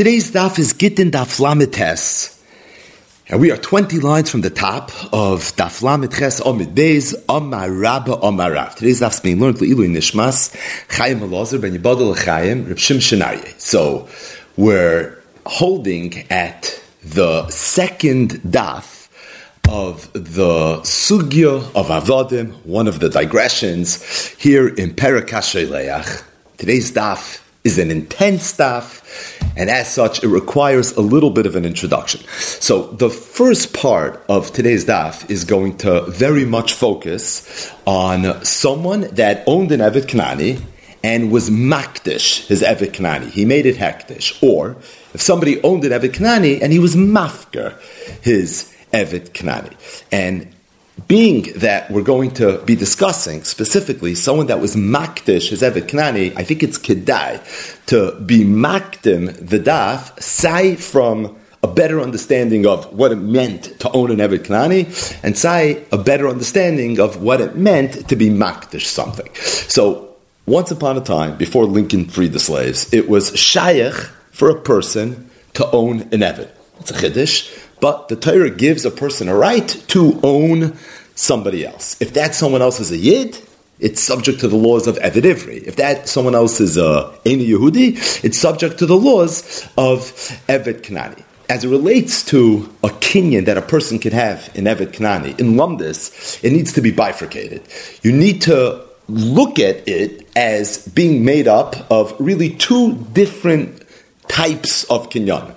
Today's daf is Gittin Daf Lamed Tes. And we are 20 lines from the top of Daf Lamed Ches Amid Beis Amar Rabba Amar Rav. Today's daf is being learned Le'ilu Nishmas Chaim Elazar Ben Yibadel Chaim Reb Shimshon Aryeh. So we're holding at the second daf of the Sugya of Avodim, one of the digressions here in Perek HaSholeach. Today's daf is an intense daf, and as such, it requires a little bit of an introduction. So the first part of today's daf is going to very much focus on someone that owned an Eved Knani and was makdish his Eved Knani. He made it hektish. Or if somebody owned an Eved Knani and he was mafker his Eved Knani. And being that we're going to be discussing specifically someone that was makdish his Eved Knani, I think it's kedai to be makdim the daf, say from a better understanding of what it meant to own an Eved Knani, and say a better understanding of what it meant to be makdish something. So once upon a time, before Lincoln freed the slaves, it was shaykh for a person to own an Eved. It's a chiddush. But the Torah gives a person a right to own somebody else. If that someone else is a Yid, it's subject to the laws of Eved Ivri. If that someone else is a Eini Yehudi, it's subject to the laws of Eved Knani. As it relates to a kinyan that a person can have in Eved Knani, in Lumdis, it needs to be bifurcated. You need to look at it as being made up of really two different types of kinyan.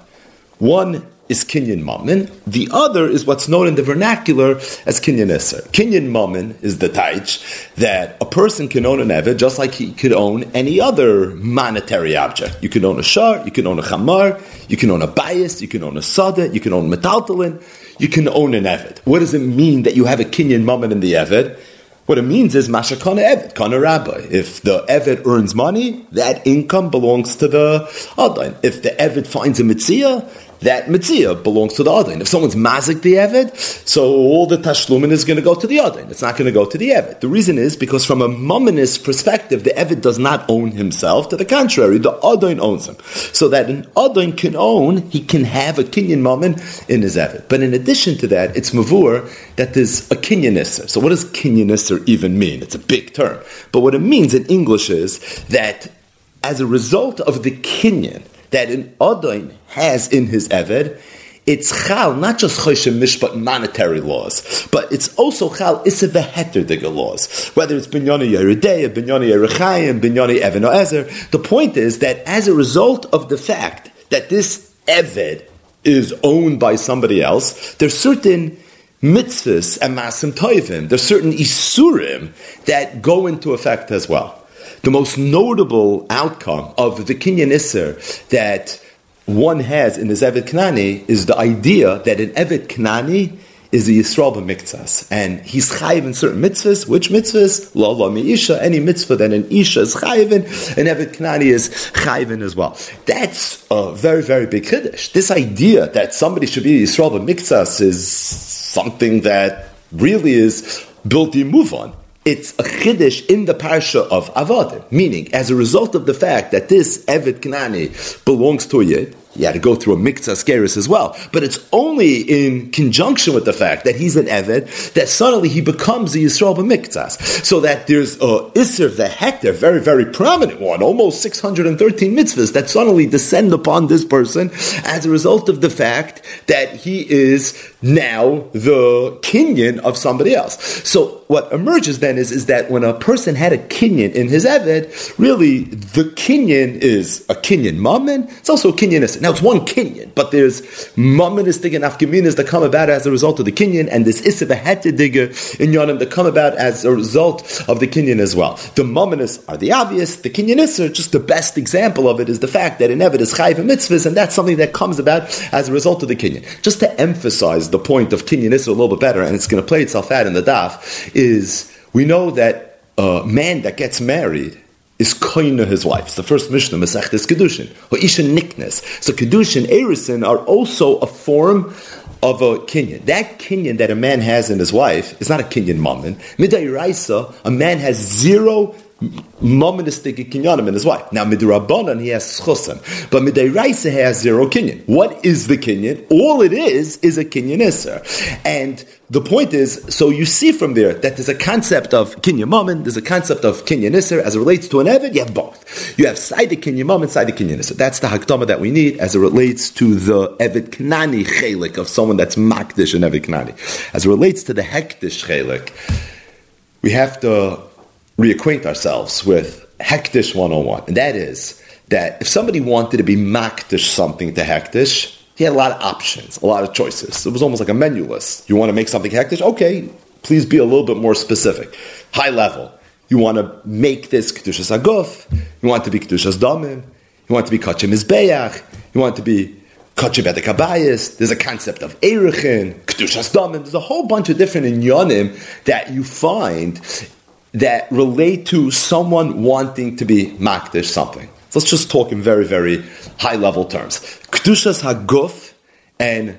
One is Kinyan Mammon. The other is what's known in the vernacular as Kinyan Isser. Kinyan Mammon is the taich that a person can own an Eved just like he could own any other monetary object. You can own a shar, you can own a chamar, you can own a bayis, you can own a sada, you can own metaltalin, you can own an Eved. What does it mean that you have a Kinyan Mammon in the Eved? What it means is Masha Kana Eved, Kana Rabbi. If the Eved earns money, that income belongs to the Adain. If the Eved finds a Mitzvah, that Mitzvah belongs to the Adain. If someone's mazik the Eved, so all the Tashlumin is going to go to the Adain. It's not going to go to the Eved. The reason is because from a Mammonist perspective, the Eved does not own himself. To the contrary, the Adain owns him. So that an Adain can own, he can have a Kinyan Mammon in his Eved. But in addition to that, it's Mavur that there's a Kinyan Isser. So what does Kinyan Isser even mean? It's a big term. But what it means in English is that as a result of the Kinyan that an Adain has in his Eved, it's chal, not just choshem mishpat monetary laws, but it's also chal issa v'heter diga laws. Whether it's binyani yeridei, binyani yerechayim, binyani even oezer. The point is that as a result of the fact that this Eved is owned by somebody else, there's certain mitzvahs and masim toivim, there's certain isurim that go into effect as well. The most notable outcome of the Kinyan Isser that one has in his Eved Knani is the idea that an Eved Knani is a Yisrael b'miktzas, and he's chayiv in certain mitzvahs. Which mitzvahs? La mi'isha, any mitzvah that an isha is chayiv in, an Eved Knani is chayiv in as well. That's a very, very big chiddush. This idea that somebody should be a Yisrael b'miktzas is something that really is built in move on. It's a chiddush in the parsha of Avodim, meaning as a result of the fact that this Eved Knani belongs to a Yid, he had to go through a miktzah skeris as well. But it's only in conjunction with the fact that he's an Eved that suddenly he becomes a Yisrael b'miktzas. So that there's a Isser v'hekter, very, very prominent one, almost 613 mitzvahs that suddenly descend upon this person as a result of the fact that he is now the kinyan of somebody else. So what emerges then is that when a person had a kinyan in his Eved, really the kinyan is a kinyan mammon, it's also a kinyan Isser. Now it's one kinyan, but there's mammonistic and afgaminas that come about as a result of the kinyan, and this issa v'hetidiga in yonim that come about as a result of the kinyan as well. The mammonis are the obvious, the kinyan issa, just the best example of it is the fact that an Eved is chayiv in mitzvahs, and that's something that comes about as a result of the kinyan. Just to emphasize the point of kinyan issa a little bit better, and it's going to play itself out in the daf, is we know that a man that gets married is koina his wife. It's the first Mishnah, Masechtes Kedushin. Or Isha Niknes. So Kedushin, Erisin are also a form of a kinyan. That kinyan that a man has in his wife is not a kinyan mammon. Midai Raisa, a man has zero monistic kinyanim in his wife. Now, midrabanan he has schusim, but midiraisa he has zero kinyan. What is the kinyan? All it is a kinyan iser. And the point is, so you see from there that there's a concept of kinyan mammon, there's a concept of kinyan iser. As it relates to an eved, you have both. You have side the kinyan mammon, side the kinyan iser. That's the hakdama that we need as it relates to the eved knani chelik of someone that's makdish and eved knani. As it relates to the hektish chelik, we have to reacquaint ourselves with Hektish 101. And that is that if somebody wanted to be Makdish something to Hektish, he had a lot of options, a lot of choices. It was almost like a menu list. You want to make something Hektish? Okay, please be a little bit more specific. High level. You want to make this Kedushas Aguf. You want it to be Kedushas Damim. You want it to be Kachim Mizbeach. You want it to be Kachim Bedek Habayis. There's a concept of Erechin, Kedushas Damim. There's a whole bunch of different inyanim that you find that relate to someone wanting to be makdish something. So let's just talk in very, very high-level terms. Kedushas haguf and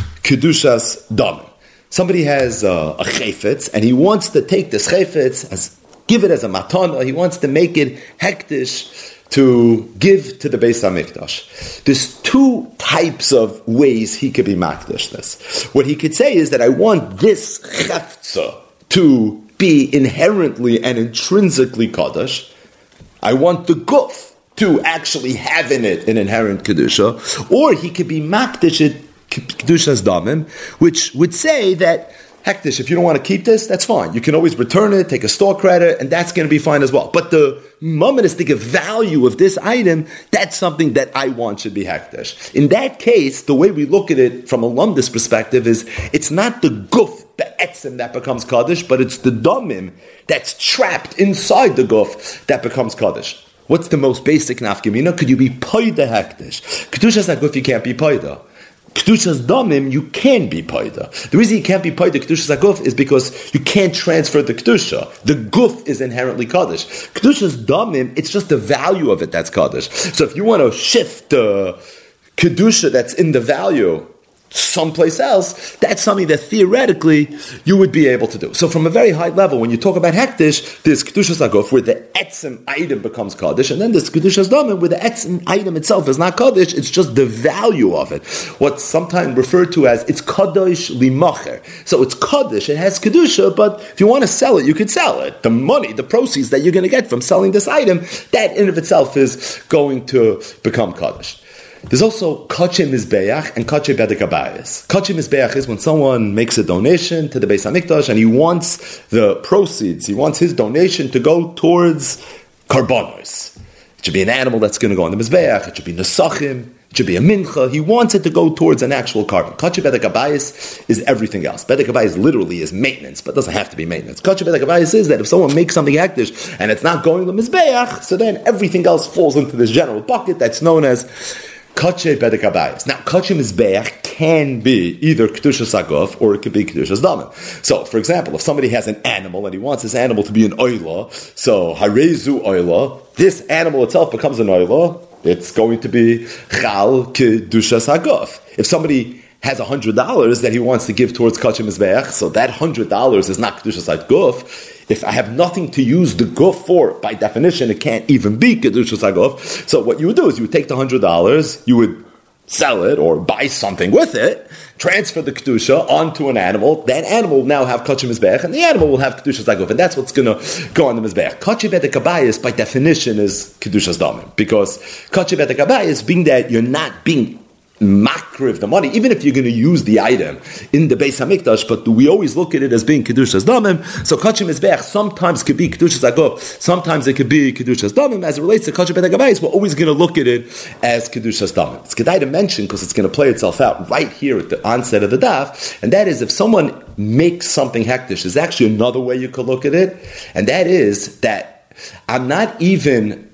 kedushas damim. Somebody has a chayfetz, and he wants to take this chayfetz, give it as a matana. He wants to make it hektish to give to the Beis HaMikdash. There's two types of ways he could be makdish this. What he could say is that I want this chefza to be inherently and intrinsically Kaddish. I want the guf to actually have in it an inherent Kedusha. Or he could be Makdish at Kedusha's Damim, which would say that, Hektish, if you don't want to keep this, that's fine. You can always return it, take a store credit, and that's going to be fine as well. But the monistic value of this item, that's something that I want should be Hektish. In that case, the way we look at it from a Lumdis perspective is, it's not the guf, be'etzim, that becomes Kaddish, but it's the damim that's trapped inside the guf that becomes Kaddish. What's the most basic nafkamina? Could you be paida hektish? Kedushas haguf, you can't be paida. Kedushas damim, you can be paida. The reason you can't be paida kedushas haguf is because you can't transfer the kedusha. The guf is inherently kaddish. Kedushas damim, it's just the value of it that's kaddish. So if you want to shift the kedusha that's in the value someplace else, that's something that theoretically you would be able to do. So from a very high level, when you talk about hektish, there's kedushas haguf where the etzim item becomes kaddish, and then there's kedushas damim where the etzim item itself is not kaddish, it's just the value of it. What's sometimes referred to as, it's kaddish limacher. So it's kaddish, it has kedusha, but if you want to sell it, you could sell it. The money, the proceeds that you're going to get from selling this item, that in of itself is going to become kaddish. There's also Kachim Mizbeach and Kachim Bedek Habayis. Kachim Mizbeach is when someone makes a donation to the Beis HaMikdash and he wants the proceeds, he wants his donation to go towards karbanos. It should be an animal that's going to go on the Mizbeach, it should be Nesachim, it should be a mincha. He wants it to go towards an actual carbon. Kachim Bedek Habayis is everything else. Bedek Habayis literally is maintenance, but doesn't have to be maintenance. Kachim Bedek Habayis is that if someone makes something hektish and it's not going to the Mizbeach, so then everything else falls into this general bucket that's known as Kachim Bedek Habayis. Now, Kachim Mizbeach can be either Kedushas Haguf or it could be Kedushas Damim. So, for example, if somebody has an animal and he wants this animal to be an oila, so Harezu oila, this animal itself becomes an oila, it's going to be Chal Kedushas Haguf. If somebody has $100 that he wants to give towards Kachim Mizbeach, so that $100 is not Kedushas Haguf. If I have nothing to use the guf for, by definition, it can't even be Kedushas Haguf. So what you would do is you would take the $100, you would sell it or buy something with it, transfer the Kedusha onto an animal, that animal will now have Kachim Mizbeach, and the animal will have Kedushas Haguf, and that's what's going to go on the Mizbeach. Kachim Bedek Habayis, by definition, is Kedushas Damim, because Kachim Bedek Habayis, being that you're not being makriv the money, even if you're going to use the item in the Beis HaMikdash, but we always look at it as being Kedushas Damim. So Kachim Mizbeach sometimes could be Kedushas Haguf, sometimes it could be Kedushas Damim. As it relates to Kachim Bedek Habayis, we're always going to look at it as Kedushas Damim. It's kedai to mention because it's going to play itself out right here at the onset of the daf, and that is if someone makes something hektish, there's actually another way you could look at it, and that is that I'm not even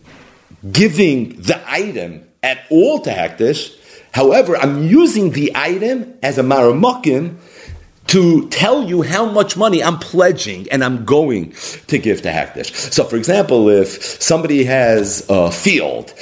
giving the item at all to hektish. However, I'm using the item as a maramakim to tell you how much money I'm pledging and I'm going to give to hektish. So, for example, if somebody has a field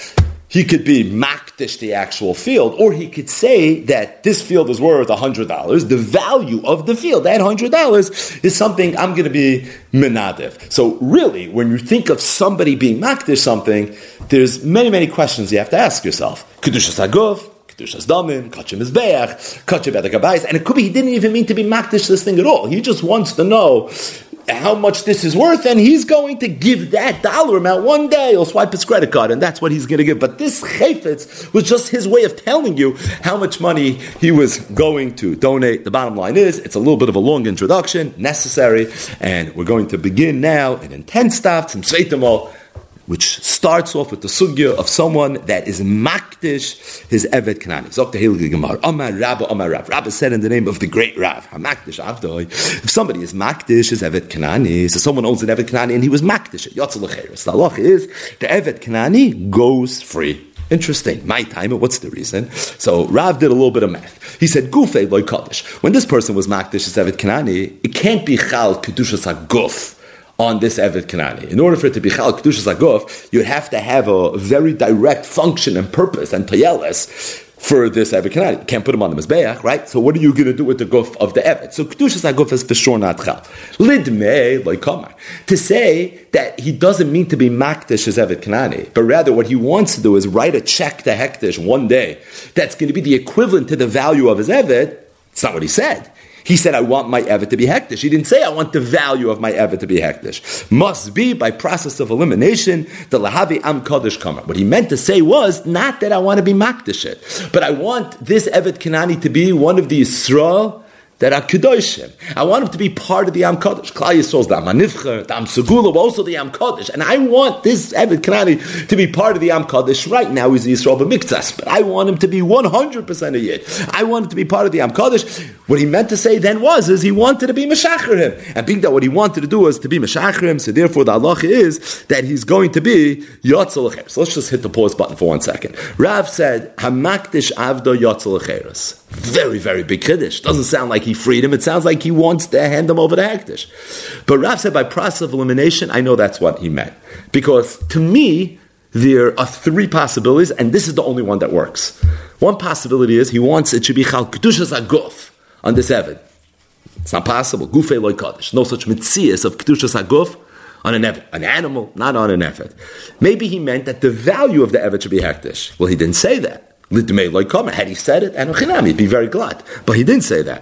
he could be makdish the actual field, or he could say that this field is worth $100. The value of the field, that $100, is something I'm going to be menadev. So really, when you think of somebody being makdish something, there's many, many questions you have to ask yourself. Kedushas haguf, Kedushas damim, kachim mizbeach, kachim bedek, and it could be he didn't even mean to be makdish this thing at all. He just wants to know how much this is worth, and he's going to give that dollar amount one day. He'll swipe his credit card, and that's what he's going to give. But this chayfetz was just his way of telling you how much money he was going to donate. The bottom line is, it's a little bit of a long introduction, necessary, and we're going to begin now an intense stuff, some Sveitamo, which starts off with the sugya of someone that is makdish his Evet Kanani. Zokta Hilgi Gemara, Amar Rabba, Amar Rav. Rabba said in the name of the great Rav, HaMakdish Avdoi, if somebody is makdish his Evet Kanani, so someone owns an Evet Kanani and he was makdish it, Yotzal Lecheres. The halach is, the Evet Kanani goes free. Interesting. My time, what's the reason? So Rav did a little bit of math. He said, Gufei loy kaddish. When this person was makdish his Evet Kanani, it can't be chal kedushas haguf on this Evet Kanani. In order for it to be Chal Kedushas HaGuf, you'd have to have a very direct function and purpose and tayeles for this Evet Kanani. You can't put him on the Mizbeach, right? So what are you going to do with the Guf of the Evet? So Kedushas HaGuf is for sure not Chal. Lidmei loy kamar. To say that he doesn't mean to be Makdish his Evet Kanani, but rather what he wants to do is write a check to Hektish one day that's going to be the equivalent to the value of his Evet. It's not what he said. He said, I want my Evet to be hektish. He didn't say, I want the value of my Evet to be hektish. Must be by process of elimination, the lahavi am kodesh kamar. What he meant to say was, not that I want to be makdish it, but I want this Evet Kanani to be one of the Yisrael that are kedoshim. I want him to be part of the Am Kodesh. Klal Yisrael's the Am Hanivcher, the Am Segula, but also the Am Kodesh. And I want this Evet Kanani to be part of the Am Kodesh. Right now he's the Yisrael b'miktzas, but I want him to be 100% a Yid. I want him to be part of the Am Kodesh. What he meant to say then is he wanted to be Meshacher him. And being that what he wanted to do was to be Meshacher him, so therefore the halacha is that he's going to be Yotzal Lecheres. So let's just hit the pause button for 1 second. Rav said, Hamakdish Avdo Yotzal Lecheres. Very, very big Kiddush. Doesn't sound like he freed him. It sounds like he wants to hand him over to Hektish. But Rav said by process of elimination, I know that's what he meant. Because to me, there are 3 possibilities, and this is the only one that works. One possibility is he wants it to be Chal Kedushas HaGuf on this Eved. It's not possible. Gufei loy Kaddish. No such mitzias of Kedushas HaGuf on an Eved. An animal, not on an Eved. Maybe he meant that the value of the Eved should be Hektish. Well, he didn't say that. Had he said it, and he'd be very glad. But he didn't say that.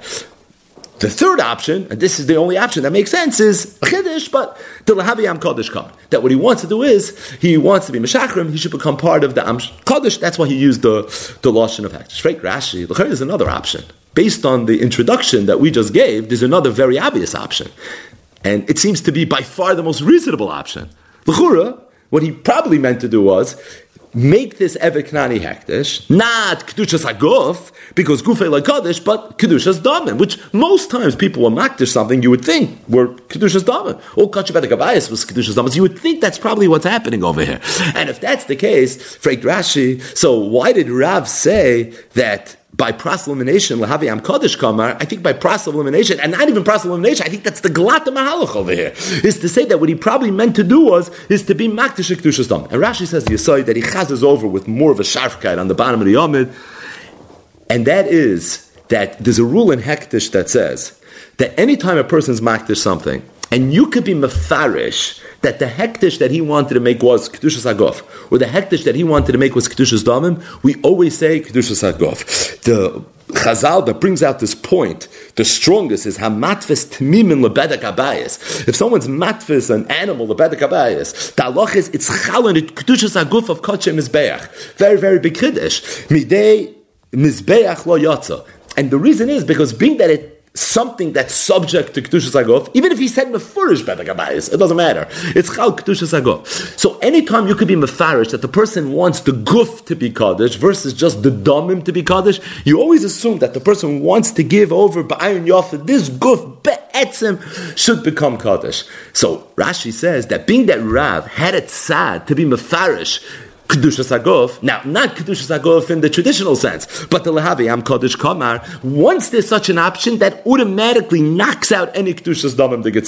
The third option, and this is the only option that makes sense, is a chiddush, but the lahavi am kodesh come. That what he wants to do is, he wants to be meshachrim, he should become part of the am kodesh. That's why he used the lashon of hektish. Freik Rashi, there is another option. Based on the introduction that we just gave, there's another very obvious option. And it seems to be by far the most reasonable option. L'chura, what he probably meant to do was, make this Evet Kanani hektish, not Kedushas HaGuf, because Gufei like Kaddish, but Kedushas Damin, which most times people will makdish something you would think were Kedushas Damin. Or Kachabet HaGabayis was Kedushas Damin. So you would think that's probably what's happening over here. And if that's the case, Freik Rashi, so why did Rav say that by process of elimination, Lahavi Am Kodesh Kamar, I think by process of elimination, and not even process of elimination, I think that's the Galata Mahalach over here, is to say that what he probably meant to do is to be Makdish Kedushas Dam. And Rashi says the Yesod that he chazes over with more of a sharfkeit on the bottom of the Yomid, and that is that there's a rule in Hektish that says that anytime a person's Makdish something, and you could be mefarish that the hektish that he wanted to make was Kedushas HaGuf, or the hektish that he wanted to make was Kedushas Damim, we always say Kedushas HaGuf. The Chazal that brings out this point, the strongest is Hamatvis Tmimin Lebedek Abayis. If someone's matvis an animal, Lebedek Abayis, the halach is it's Chalon, it Kedushas HaGuf of Kachem Mizbeach. Very, very big Kiddush. Midei Mizbeach lo yotza. And the reason is because being that it's something that's subject to Kedushas HaGuf, even if he said Mefurish Bedek Abayis, it doesn't matter. It's Chal Kedushas HaGuf. So anytime you could be Mefarish that the person wants the Guf to be Kaddish versus just the Damim to be Kaddish, you always assume that the person wants to give over Ba'ayin Yafid, this Guf Be'etzim should become Kaddish. So Rashi says that being that Rav had it sad to be Mefarish Kedushas HaGuf, now not Kedushas HaGuf in the traditional sense, but the Lehavi Am Kodesh Kamar, once there's such an option, that automatically knocks out any Kedushas Damim de Gitzat.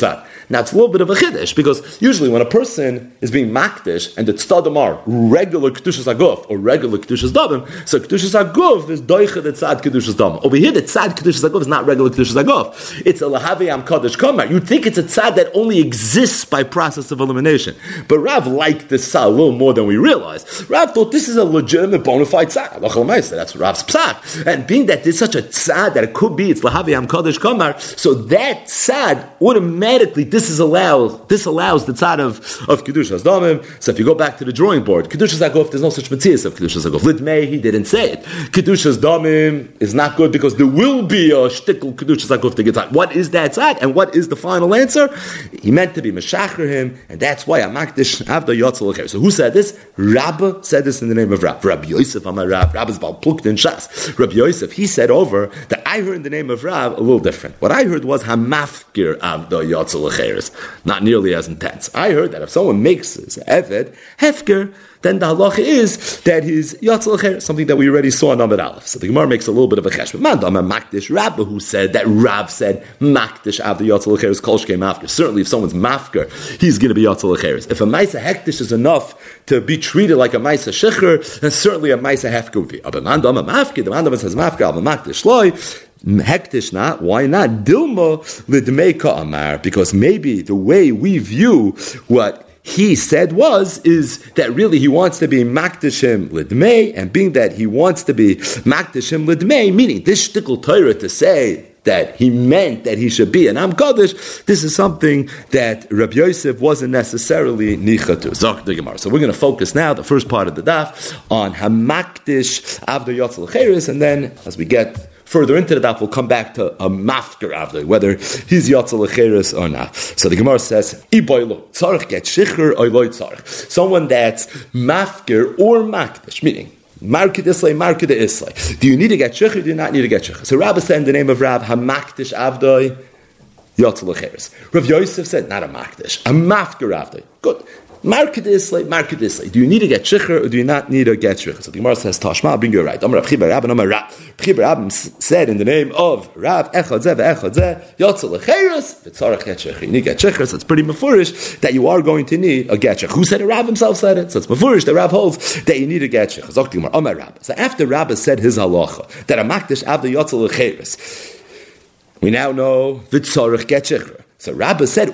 Now it's a little bit of a chiddush, because usually when a person is being makdish and the tzadim are regular kedushas aguf or regular kedushas damim, so kedushas aguf is doicha the tzad kedushas damim. Over here, the tzad kedushas aguf is not regular kedushas aguf. It's a lahavi am kadosh kamar. You'd think it's a tzad that only exists by process of elimination, but Rav liked this tzad a little more than we realized. Rav thought this is a legitimate bona fide tzad. That's Rav's psak. And being that there's such a tzad that it could be it's lahavi am kadosh kamar, so that tzad automatically disallows the tzad of kedushas damim. So if you go back to the drawing board, kedushas aguf, there's no such metzias of kedushas aguf. Lidmei, he didn't say it. Kedushas damim is not good because there will be a shtickle kedushas aguf to get tzad. What is that tzad, and what is the final answer? He meant to be meshacher him, and that's why amakdish avda yotzel lecher. So who said this? Rabba said this in the name of Rav. Rabbi Yosef Amar Rav. Rav is bal plucked in shas. Rabbi Yosef, he said over that I heard in the name of Rav a little different. What I heard was hamafkir avda yotzel lecheres. Not nearly as intense. I heard that if someone makes his eved hefker, then the halacha is that he's yotzel lecheres, something that we already saw in Amud Aleph. So the Gemara makes a little bit of a chesh. But man, I'm a makdish Rabba who said that Rav said makdish avda yotzel lecheres kol shkei mafker. Certainly, if someone's mafker, he's going to be yotzel lecheres. If a ma'isa hektish is enough to be treated like a ma'isa shecher, then certainly a ma'isa hefker would be. But man, I'm a mafker. The man says mafker, I'm a makdish loy. Hektish not, why not? Dilma lidmei ka'amar, because maybe the way we view what he said is that really he wants to be makdishim lidmei, and being that he wants to be makdishim lidmei, meaning this shtickle Torah to say that he meant that he should be an Am Kaddish, this is something that Rabbi Yosef wasn't necessarily nicha to. Zok the Gemara. So we're going to focus now, the first part of the daf, on Hamakdish Avda Yotzel Cheres, and then as we get further into the daf, we'll come back to a mafker avda, whether he's yotzel lecheres or not. So the Gemara says, "Iboylo tzarich get shicher oyloi tzarich." Someone that's mafker or makdish, meaning market islay, market islay. Do you need to get shicher? Do you not need to get shicher? So Rabbi said in the name of Rab, hamakdish avdoi yotzel lecheres. Rav Yosef said, not a makdish, a mafker avdoi. Good. Market islay. Do you need to get shicher or do you not need to get shicher? So the Gemara says, Tashma, I'll bring you right. Amar Rav Chibar Rabban, Amar Rav. Chibar Rabban said in the name of Rav, Echad Zeh ve'echad Zeh, Yotzel lecheres, v'tzarech get shicher. You need to get shicher, so it's pretty mefurish that you are going to need a get shicher. Who said it? Rav himself said it. So it's mefurish that Rav holds that you need to get shicher. Zok the Gemara, Amar Rav. So after Rav said his halacha, that a makdish avda Yotzel lecheres, we now know v'tzarech get shicher. So Rabbi said,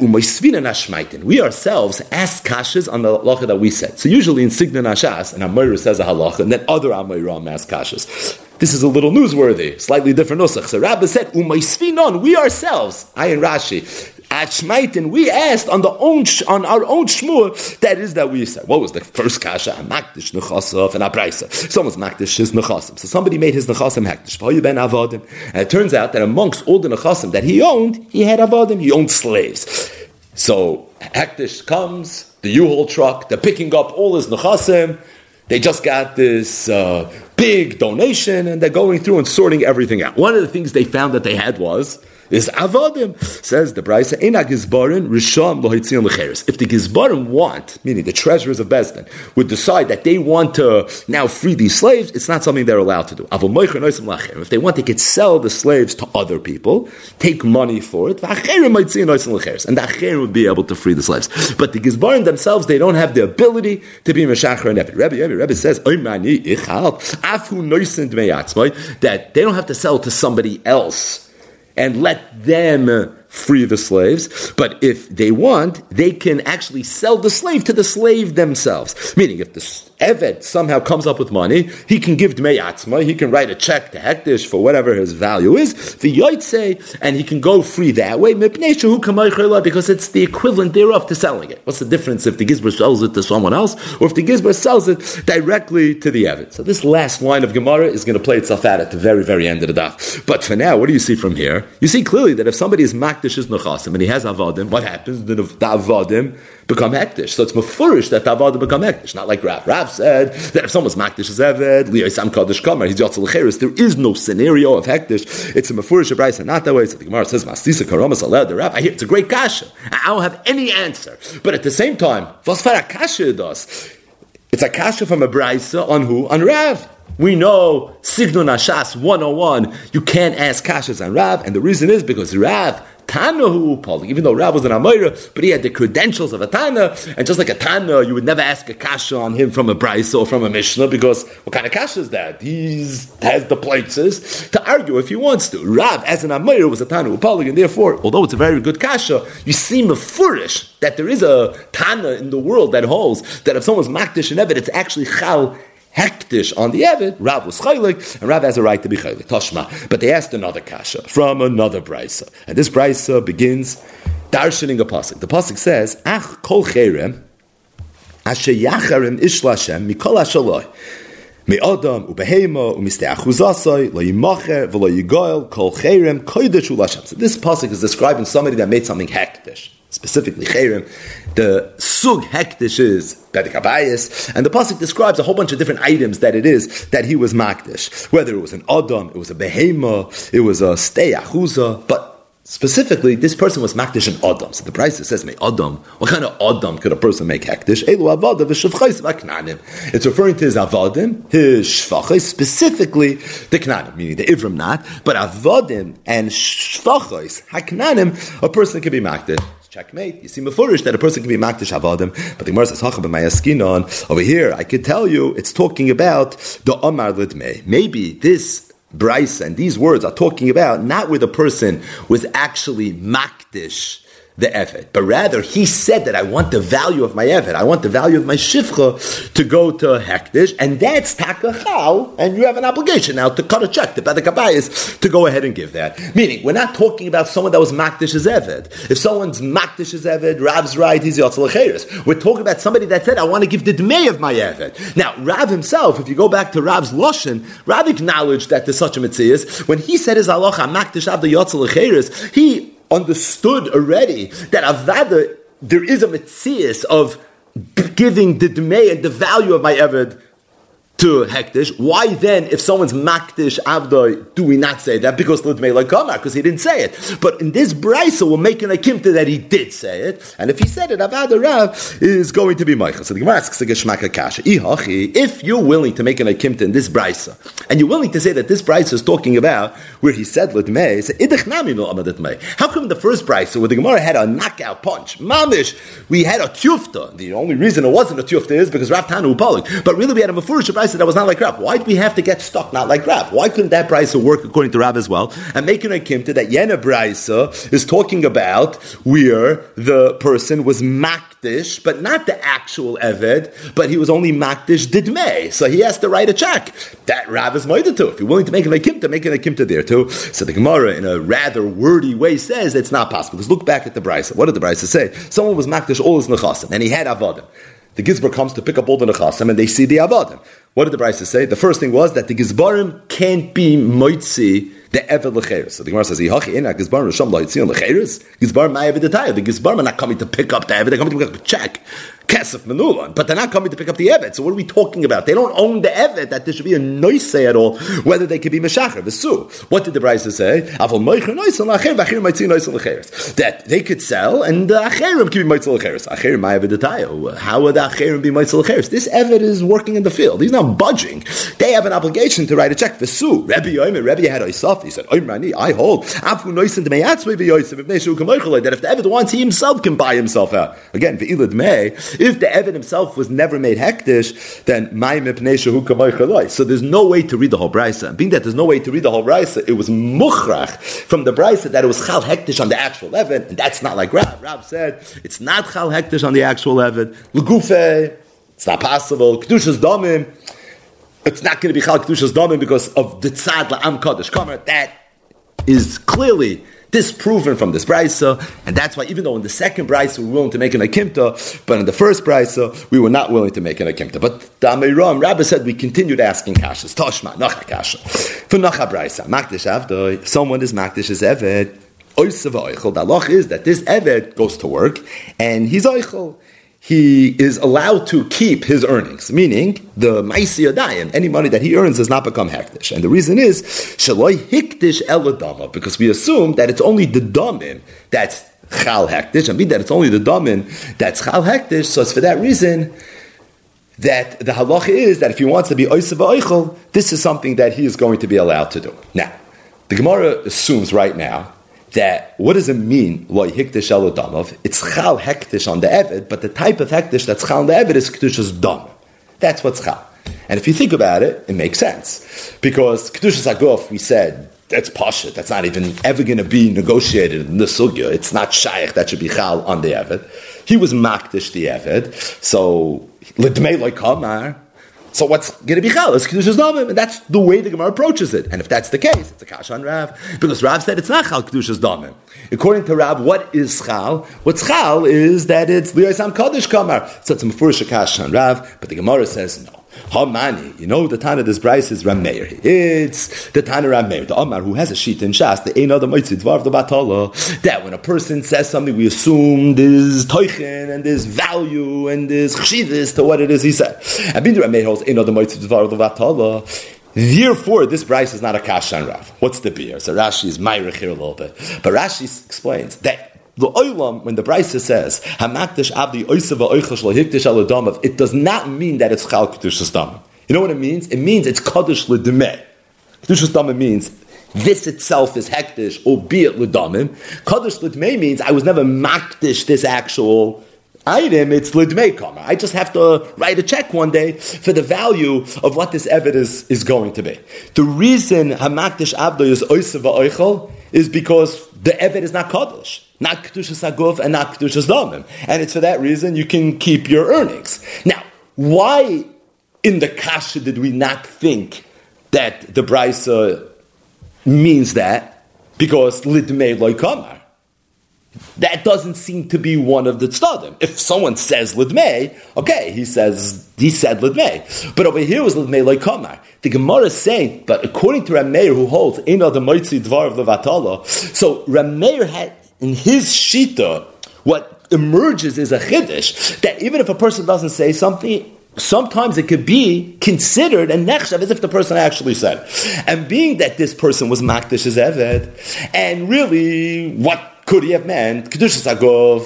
we ourselves ask kashas on the halacha that we said. So usually in Signa Nashas, an Amoira says a halacha, and then other Amoiram ask kashas. This is a little newsworthy, slightly different nusach. So Rabbi said, we ourselves, I and Rashi, at Shmaitin, we asked on our own shmur, that is that we said. What was the first kasha? Makdish nechasav and abraisa. Someone's makdish his nechasim. So somebody made his nechasim hektish. V'hoyu ben avodim. And it turns out that amongst all the nechasim that he owned, he had avodim. He owned slaves. So hektish comes, the U-Haul truck, they're picking up all his nechasim. They just got this big donation, and they're going through and sorting everything out. One of the things they found that they had is avodim. Says the Brisa, Ena Gizbarim Risham Lohitzion Lecheres. If the Gizbarim want, meaning the treasurers of Bezdin, would decide that they want to now free these slaves, it's not something they're allowed to do. If they want, they could sell the slaves to other people, take money for it, and the Acherim would be able to free the slaves. But the Gizbarim themselves, they don't have the ability to be Meshachar and Evid. Rebbe says, that they don't have to sell to somebody else and let them free the slaves, but if they want, they can actually sell the slave to the slave themselves. Meaning, if the Eved somehow comes up with money, he can give Dmei Atzma, he can write a check to Hektish for whatever his value is, the Yotzei, and he can go free that way, because it's the equivalent thereof to selling it. What's the difference if the Gizbar sells it to someone else, or if the Gizbar sells it directly to the Eved? So this last line of Gemara is going to play itself out at the very, very end of the daf. But for now, what do you see from here? You see clearly that if somebody is Makdish is Nechasim and he has Avadim, what happens? The Avadim become Hektish. So it's mefurish that the Avadim become Hektish. Not like Rav. Rav said that if someone's Makdish is Eved, Liyosam Kadosh Kamar, he's Yotzel Lecheres. There is no scenario of Hektish. It's a mefurish Brisa, not that way. So the Gemara says, Masisa Karamas Aleh the Rav. I hear it's a great kasha. I don't have any answer. But at the same time, Vasfara kasha does. It's a kasha from a Brisa on who? On Rav. We know Signun Ashas 101, you can't ask kashas on Rav, and the reason is because Rav Tana hu Pauling, even though Rav was an Amoira, but he had the credentials of a Tana, and just like a Tana, you would never ask a kasha on him from a Brisa or from a Mishnah, because what kind of kasha is that? He has the places to argue if he wants to. Rav, as an Amoira, was a Tana hu Pauling, and therefore, although it's a very good kasha, you see mefurish that there is a Tana in the world that holds that if someone's makdish and evet, it's actually chal hektish on the evet. Rav was chaylik, and Rav has a right to be chaylik. Toshma. But they asked another kasha from another brisa, and this brisa begins darshaning a pasuk. The pasuk says, "Ach kol cherem asher yacharim ish Lashem mikol ashaloi me'adam ubehema u'mistei achuzasai lo yimacher v'lo yigoel kol cherem kodesh u'Lashem." So this pasuk is describing somebody that made something hektish. Specifically, Cherem, the sug hektish is Bedek Abayis, and the pasuk describes a whole bunch of different items that it is that he was makdish. Whether it was an adam, it was a behema, it was a stei achuza, but specifically, this person was makdish an adam. So the price says, "Me adam." What kind of adam could a person make hektish? Elu avadim v'shvachos v'knanim. It's referring to his avadim, his shvachos, specifically the knanim, meaning the ivrim not, but avadim and shvachos haknanim, a person can be makdish. Checkmate. You see mefurish that a person can be makdish avadim, but the Gemara says hachab b'mayaskinon. Over here, I could tell you it's talking about the amar lidmei. Maybe this brisa and these words are talking about not where the person was actually makdish the evet, but rather he said that I want the value of my evet, I want the value of my shifcha to go to hektish, and that's takachal, and you have an obligation now to cut a check to Bedek Abayis to go ahead and give that. Meaning, we're not talking about someone that was makdish his evet. If someone's makdish his evet, Rav's right, he's yotzal acheres. We're talking about somebody that said, I want to give the dmei of my evet. Now, Rav himself, if you go back to Rav's loshen, Rav acknowledged that there's such a mitzvah. When he said his halacha makdish av the yotzal acheres, he understood already that avada, there is a mitzias of giving the dmei and the value of my eved to hektish. Why then, if someone's makdish avda, do we not say that? Because l'dmei like kamar, because he didn't say it. But in this brisa, we're making a kimta that he did say it, and if he said it, avada Rav is going to be meichel. So the Gemara asks a geshmaka kasha. If you're willing to make an akimta in this brisa, and you're willing to say that this brisa is talking about where he said l'dmei, say idach nami no amad l'dmei. How come the first brisa where the Gemara had a knockout punch, mamish, we had a tufta? The only reason it wasn't a tufta is because Rav Tanu Upalik, but really we had a mefurish brisa that was not like Rav. Why did we have to get stuck not like Rav? Why couldn't that brisa work according to Rav as well? And making a kimta that Yena brisa is talking about where the person was makdish, but not the actual eved, but he was only makdish didmei. So he has to write a check. That Rav is moida too. If you're willing to make an akimta there too. So the Gemara, in a rather wordy way, says it's not possible. Because look back at the brisa. What did the brisa say? Someone was makdish all his nechasim, and he had avodim. The Gizbar comes to pick up all the nechasim, and they see the avodim. What did the brisa say? The first thing was that the Gizbarim can't be moitzi the eved lecheres. So the Gemara says, "Yihachi ina Gizbarim risham loitzi on lecheres." Gizbarim ma'eved detayah. The Gizbarim are not coming to pick up the eved; they're coming to pick up a check. Kesef Menulan, but they're not coming to pick up the Evet. So what are we talking about? They don't own the Evet, that there should be a noise at all, whether they could be Meshacher, Vesu. What did the Brisa say? That they could sell, and the Acherim could be Moitzel Acheres. Acherim Ma'avidatayo. How would the Acherim be Moitzel Acheres? This Evet is working in the field. He's not budging. They have an obligation to write a check. Vesu. Rebbe had Oisaf. He said, I hold. That if the Evet wants, he himself can buy himself out. Again, Ve'ilad Mei. If the Eved himself was never made hektish, then so there's no way to read the whole brisa. And being that there's no way to read the whole brisa, it was muchrach from the brisa that it was chal hektish on the actual Eved, and that's not like Rav. Rav said it's not chal hektish on the actual Eved. L'gufe, it's not possible. Kedushas damim, it's not going to be chal kedushas damim because of the tzad la'am kadosh kamer. That is clearly disproven from this brisa, and that's why even though in the second brisa we were willing to make an akimta, but in the first brisa we were not willing to make an akimta. But the Amiram Rabbi said we continued asking kashas. Toshma nacha kasha for nacha brisa makdish avdoi. If someone is makdish as eved, oisav oichel. The halach is that this eved goes to work and he's oichel. He is allowed to keep his earnings, meaning the maisi yadayim, any money that he earns does not become hektish. And the reason is, shaloi hiktish eladama, because we assume that it's only the damin that's chal hektish, and that it's only the damin that's chal hektish, so it's for that reason that the halacha is that if he wants to be oisav oichel, this is something that he is going to be allowed to do. Now, the Gemara assumes right now that what does it mean? Lo hikdish elo damav. It's chal hektish on the eved, but the type of hektish that's chal on the eved is kedushas dam. That's what's chal. And if you think about it, it makes sense because kedushas aguf, we said that's pashut. That's not even ever going to be negotiated in the sugya. It's not shaykh that should be chal on the eved. He was makdish the eved, so lidmei loy kamar. So what's going to be chal? It's kedushas damim, and that's the way the Gemara approaches it. And if that's the case, it's a kasha on Rav, because Rav said it's not chal kedushas damim. According to Rav, what is chal? What's chal is that it's liyosam kadosh kamar. So it's a mefurish kasha on Rav, but the Gemara says no. Hamani, you know the Tana this Bryce is Rameir. It's the Tana Rameir, the Amar who has a sheet in Shas, the Ein Adam Moitzi Dvar the Batala, that when a person says something, we assume there's toichen and there's value and there's chshivas to what it is he said. And Bin Rameir holds Ein Adam Moitzi Dvar the Batala. Therefore, this Bryce is not a kasha and Rav. What's the beer? So Rashi is Meirich here a little bit, but Rashi explains that. The oilam, when the Brisa says Hamakdish Abdi Oisava Oichash Lahikdish Aladamav, it does not mean that it's Chal Kedushas Damim. You know what it means? It means it's Kadosh L'Demeh. Kedushas Damim means this itself is Hekdish, albeit L'Damim. Kadosh L'Demeh means I was never Makdish this actual item, it's L'Demeh Kamar. I just have to write a check one day for the value of what this evidence is going to be. The reason Hamakdish Abdi is Oisava Oichal is because the Eved is not Kaddish, not Kedushas Aguf and not Kedushas Damim. And it's for that reason you can keep your earnings. Now, why in the Kasha did we not think that the Brisa means that? Because Lidmei Loi Kamar. That doesn't seem to be one of the tzaddim. If someone says Lidmei, okay, he said Lidmei. But over here was Lidmei Loi Kamar. The Gemara is saying, but according to Rameir, who holds Ein Adam Moitzi Dvar of the Vatala, so Rameir had in his shita, what emerges is a chiddush that even if a person doesn't say something, sometimes it could be considered and nechshav as if the person actually said. And being that this person was makdish as eved, and really what could he have meant? Kedushas Agov,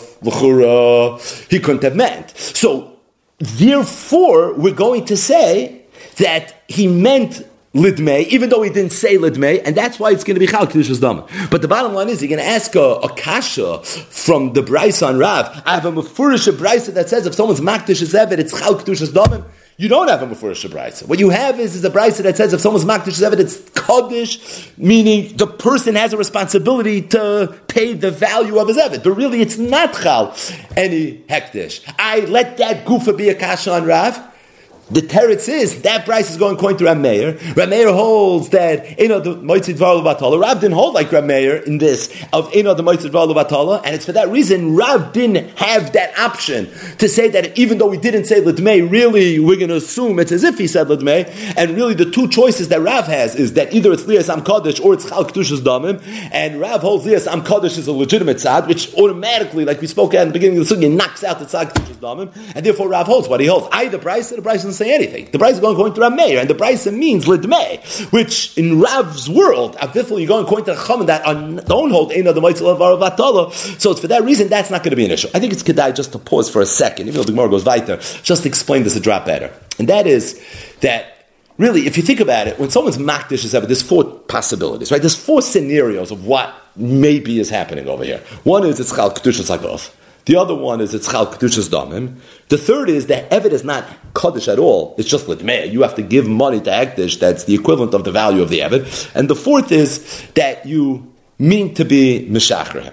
l'chura, he couldn't have meant. So therefore, we're going to say that he meant Lidmei, even though he didn't say Lidmei, and that's why it's going to be Chal Kedushas Dama. But the bottom line is, you're going to ask a kasha from the Brisa on Rav. I have a mefurish Brisa that says if someone's Makdish is Eved, it's Chal Kedushas Dama. You don't have a mefurish Brisa. What you have is a Brisa that says if someone's Makdish is Eved, it's Kaddish, meaning the person has a responsibility to pay the value of his Eved. But really, it's not Chal any Hektish. I let that goofa be a kasha on Rav. The teretz is that Bryce is going according to Rameir. Rameir holds that Eino the Moitzid Dvar L'Vatala. Rav didn't hold like Rameir in this of Eino the Moitzid Dvar L'Vatala, and it's for that reason Rav didn't have that option to say that even though we didn't say L'Dmei, really we're going to assume it's as if he said L'Dmei, and really the two choices that Rav has is that either it's Lias Am Kaddish or it's Chal Kedushas Damim, and Rav holds Lias Am Kaddish is a legitimate tzad, which automatically, like we spoke at the beginning of the sugya, knocks out the tzad Kedushas Damim, and therefore Rav holds what he holds. The Bryce doesn't say anything. The Bryce is going to Rameir, and the Bryce means Lidmei, which in Rav's world, Avifel, you're going according to the Chachamim that don't hold Ein Adam Moitzi Dvar L'Vatala. So it's for that reason that's not going to be an issue. I think it's kedai just to pause for a second, even though the Gemara goes weiter, just to explain this a drop better. And that is that really, if you think about it, when someone's makdish is ever, there's four possibilities, right? There's four scenarios of what maybe is happening over here. One is it's Chal Kedushas Agov. The other one is it's Chal Kedushas Damim. The third is that Eved is not Kaddish at all. It's just Lidmei. You have to give money to Hekdish. That's the equivalent of the value of the Eved. And the fourth is that you mean to be Meshachar.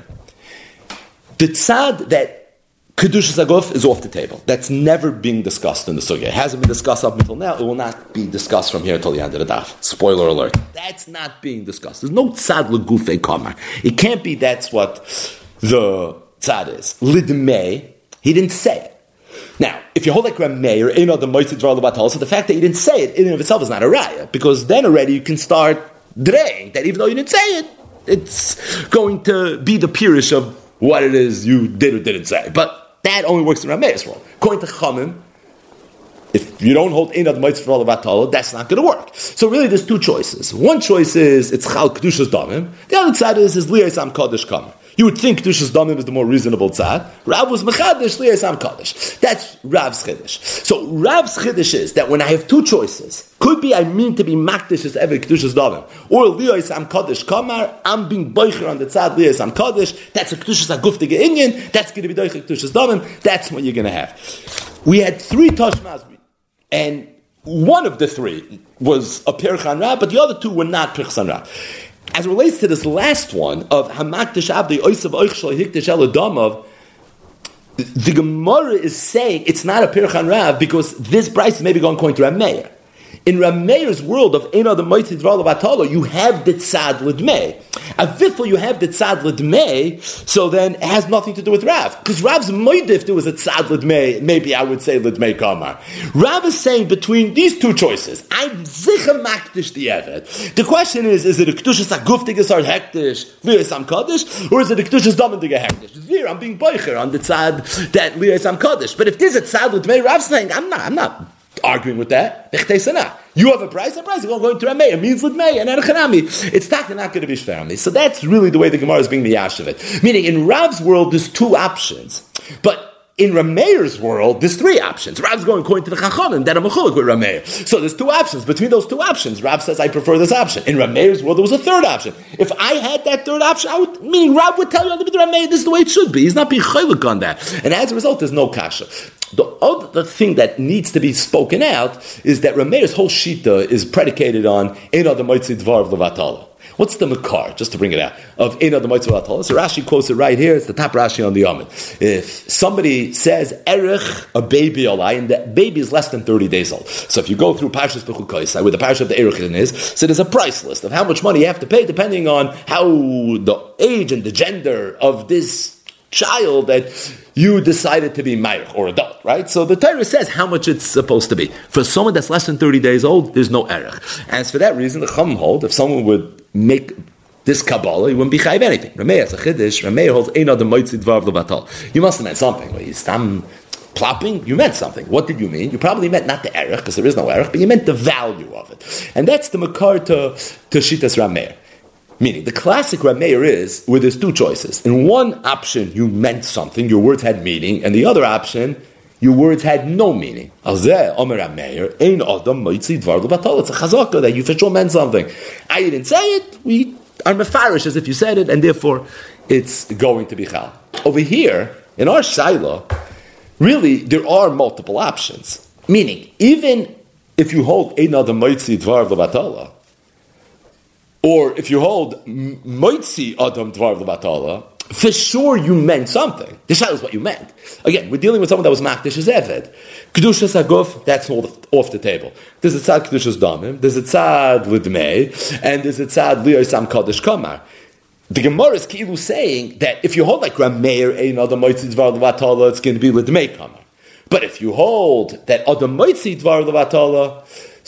The tzad that Kedushas Aguf is off the table. That's never being discussed in the sugya. It hasn't been discussed up until now. It will not be discussed from here until the end of the daf. Spoiler alert. That's not being discussed. There's no tzad l'gufei kamar. It can't be that's what the tzad is. Lidmei, he didn't say it. Now, if you hold like Rameir, Eino the Moitzid Dvar L'Vatala, so the fact that you didn't say it in and of itself is not a raya, because then already you can start draying that even though you didn't say it, it's going to be the pirish of what it is you did or didn't say. But that only works in Rameir's world. According to Chachamim, if you don't hold Eino the Moitzid Dvar L'Vatala, that's not going to work. So really there's two choices. One choice is it's Chal Kedushas Damim. The other side is Lias Am Kaddish Kamar. You would think Kedushas Damim is the more reasonable tzad. Rav was Mechadish, Liyas Am Kaddish. That's Rav's Chiddush. So Rav's Chiddush is that when I have two choices, could be I mean to be Makdish as ever Kedushas Damim, or Liyas Am Kaddish Kamar, I'm being Boicher on the tzad Liyas Am Kaddish, that's a Kedushas Aguftige Inyan, that's going to be Doicher Kedushas Damim, that's what you're going to have. We had three Tashmas, and one of the three was a Pirchan Rav, but the other two were not Pirchan Rav. As it relates to this last one of Hamakdish Avdei Oisav Oichshal Hikdish Eladamav, the Gemara is saying it's not a Pirchan Rav because this price is maybe going according to Rav Meir. In Rav Meir's world of Eina the Moitzid Dvar Levatalo, you have the Tzad L'Dmei. Avifel, you have the Tzad L'Dmei, so then it has nothing to do with Rav. Because Rav's Moed, if there was a Tzad L'Dmei, maybe I would say L'Dmei Kamar. Rav is saying between these two choices, I'm Zicha Makdish the Evet. The question is it a Kedushas Aguftigas or Hektish, Liyas Am Kaddish, or is it a Kedushas Damandiga Hektish? Here, I'm being Boicher on the Tzad that Liyas Am Kaddish. But if there's a Tzad L'Dmei, Rav's saying, I'm not arguing with that. You have a price, you're going to Rameh. It means Lidmei and Erchanami. It's not going to be Shverami. So that's really the way the Gemara is being the Yash of it. Meaning, in Rav's world, there's two options. But in Rameir's world, there's three options. Rav's going according to the Chachonim, that I'm a chulik with Rameir. So there's two options. Between those two options, Rav says, I prefer this option. In Rameir's world, there was a third option. If I had that third option, Rav would tell you on the Rameir, this is the way it should be. He's not being chulik on that. And as a result, there's no kasha. The other thing that needs to be spoken out is that Rameir's whole shita is predicated on Eina the Moitzid Dvar of Levatala. What's the makar? Just to bring it out of Eina the Moitzid Dvar of Levatala. So Rashi quotes it right here. It's the top Rashi on the Amid. If somebody says Erech a baby alai, and that baby is less than 30 days old. So if you go through Parshas Bechukoisai, where the Parsha of the Erechin is, so there's a price list of how much money you have to pay depending on how the age and the gender of this child that you decided to be Meirich or adult, right? So the Torah says how much it's supposed to be. For someone that's less than 30 days old, there's no Erech. And for that reason, the Chum hold, if someone would make this Kabbalah, he wouldn't be chayiv anything. Rameir is a Chiddush. Rameir holds Eina the Moitzid Dvar Levatal. You must have meant something. Well, you stam plopping, you meant something. What did you mean? You probably meant not the Erech, because there is no Erech, but you meant the value of it. And that's the makar to Shitas Rameir. Meaning, the classic Rameir is where there's two choices. In one option, you meant something, your words had meaning, and the other option, your words had no meaning. It's a chazaka that you for sure meant something. I didn't say it, we are mefarish as if you said it, and therefore it's going to be chal. Over here, in our shaila, really, there are multiple options. Meaning, even if you hold ein adam moitzi dvar v'vatala, or if you hold moitzi adam dvar v'vatala, for sure you meant something. The shaila is what you meant. Again, we're dealing with someone that was makdish as eved. Kedushas haguf, that's off the table. There's a tzad kedushas damim, there's a tzad lidmei, and there's a tzad liyosam kadosh kamar. The Gemara is kilu saying that if you hold like Rameir ein adam moitzi dvar v'vatala, it's going to be lidmei kamar. But if you hold that adam moitzi dvar v'vatala,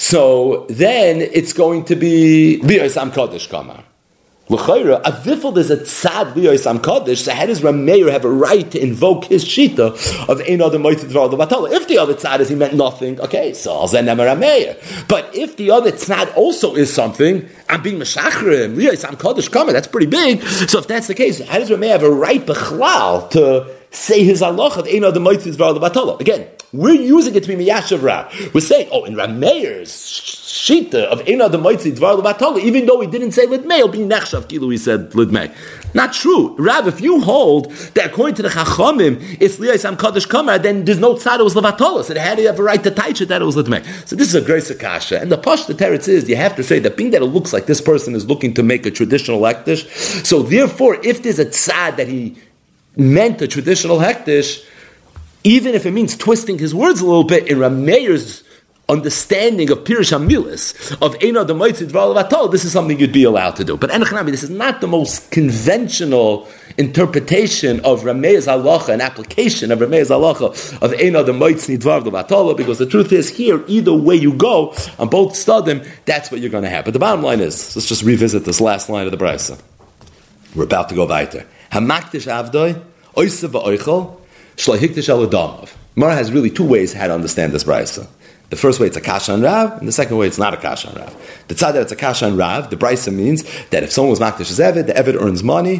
so then it's going to be liyosam kadosh kamar. L'chayra, avifel there's a tzad liyosam kadosh, so how does Rameir have a right to invoke his shita of ein adam moitzi dvar v'vatala? If the other tzad is he meant nothing, okay, so I'll send him a Rameir. But if the other tzad also is something, I'm being meshachrim, liyosam kadosh kamar, that's pretty big. So if that's the case, how does Rameir have a right b'chlal to say his halach of ein adam moitzi dvar v'vatala? Again, we're using it to be miyashav Rav. We're saying, in Rameir's shita of ein adam moitzi dvar v'vatala, even though he didn't say lidmei, it'll be nechshav kilu he said lidmei. Not true. Rav, if you hold that according to the Chachamim, it's liyosam kadosh kamar, then there's no tzad, it was levatala. So how do you have a right to teach it that it was lidmei? So this is a great sakasha. And the pashta teretz is, you have to say that being that it looks like this person is looking to make a traditional hektish, so therefore, if there's a tzad that he meant a traditional hektish, even if it means twisting his words a little bit, in Rameir's understanding of Pirush HaMilis, of Ein Adam Moitzi Dvar Levatala, this is something you'd be allowed to do. But Enochanami, this is not the most conventional interpretation of Rameir's halacha, an application of Rameir's halacha of Ein Adam Moitzi Dvar Levatala, because the truth is here, either way you go, on both stadim, that's what you're going to have. But the bottom line is, let's just revisit this last line of the Brisa. We're about to go weiter. Hamakdish avdoi, oisav va'oichel, shlahikdish al-adamav. Mara has really two ways how to understand this Brisa. The first way it's a kasha on Rav, and the second way it's not a kasha on Rav. The tzad that it's a kasha on Rav, the Brisa means that if someone was makdish as Eved, the Eved earns money,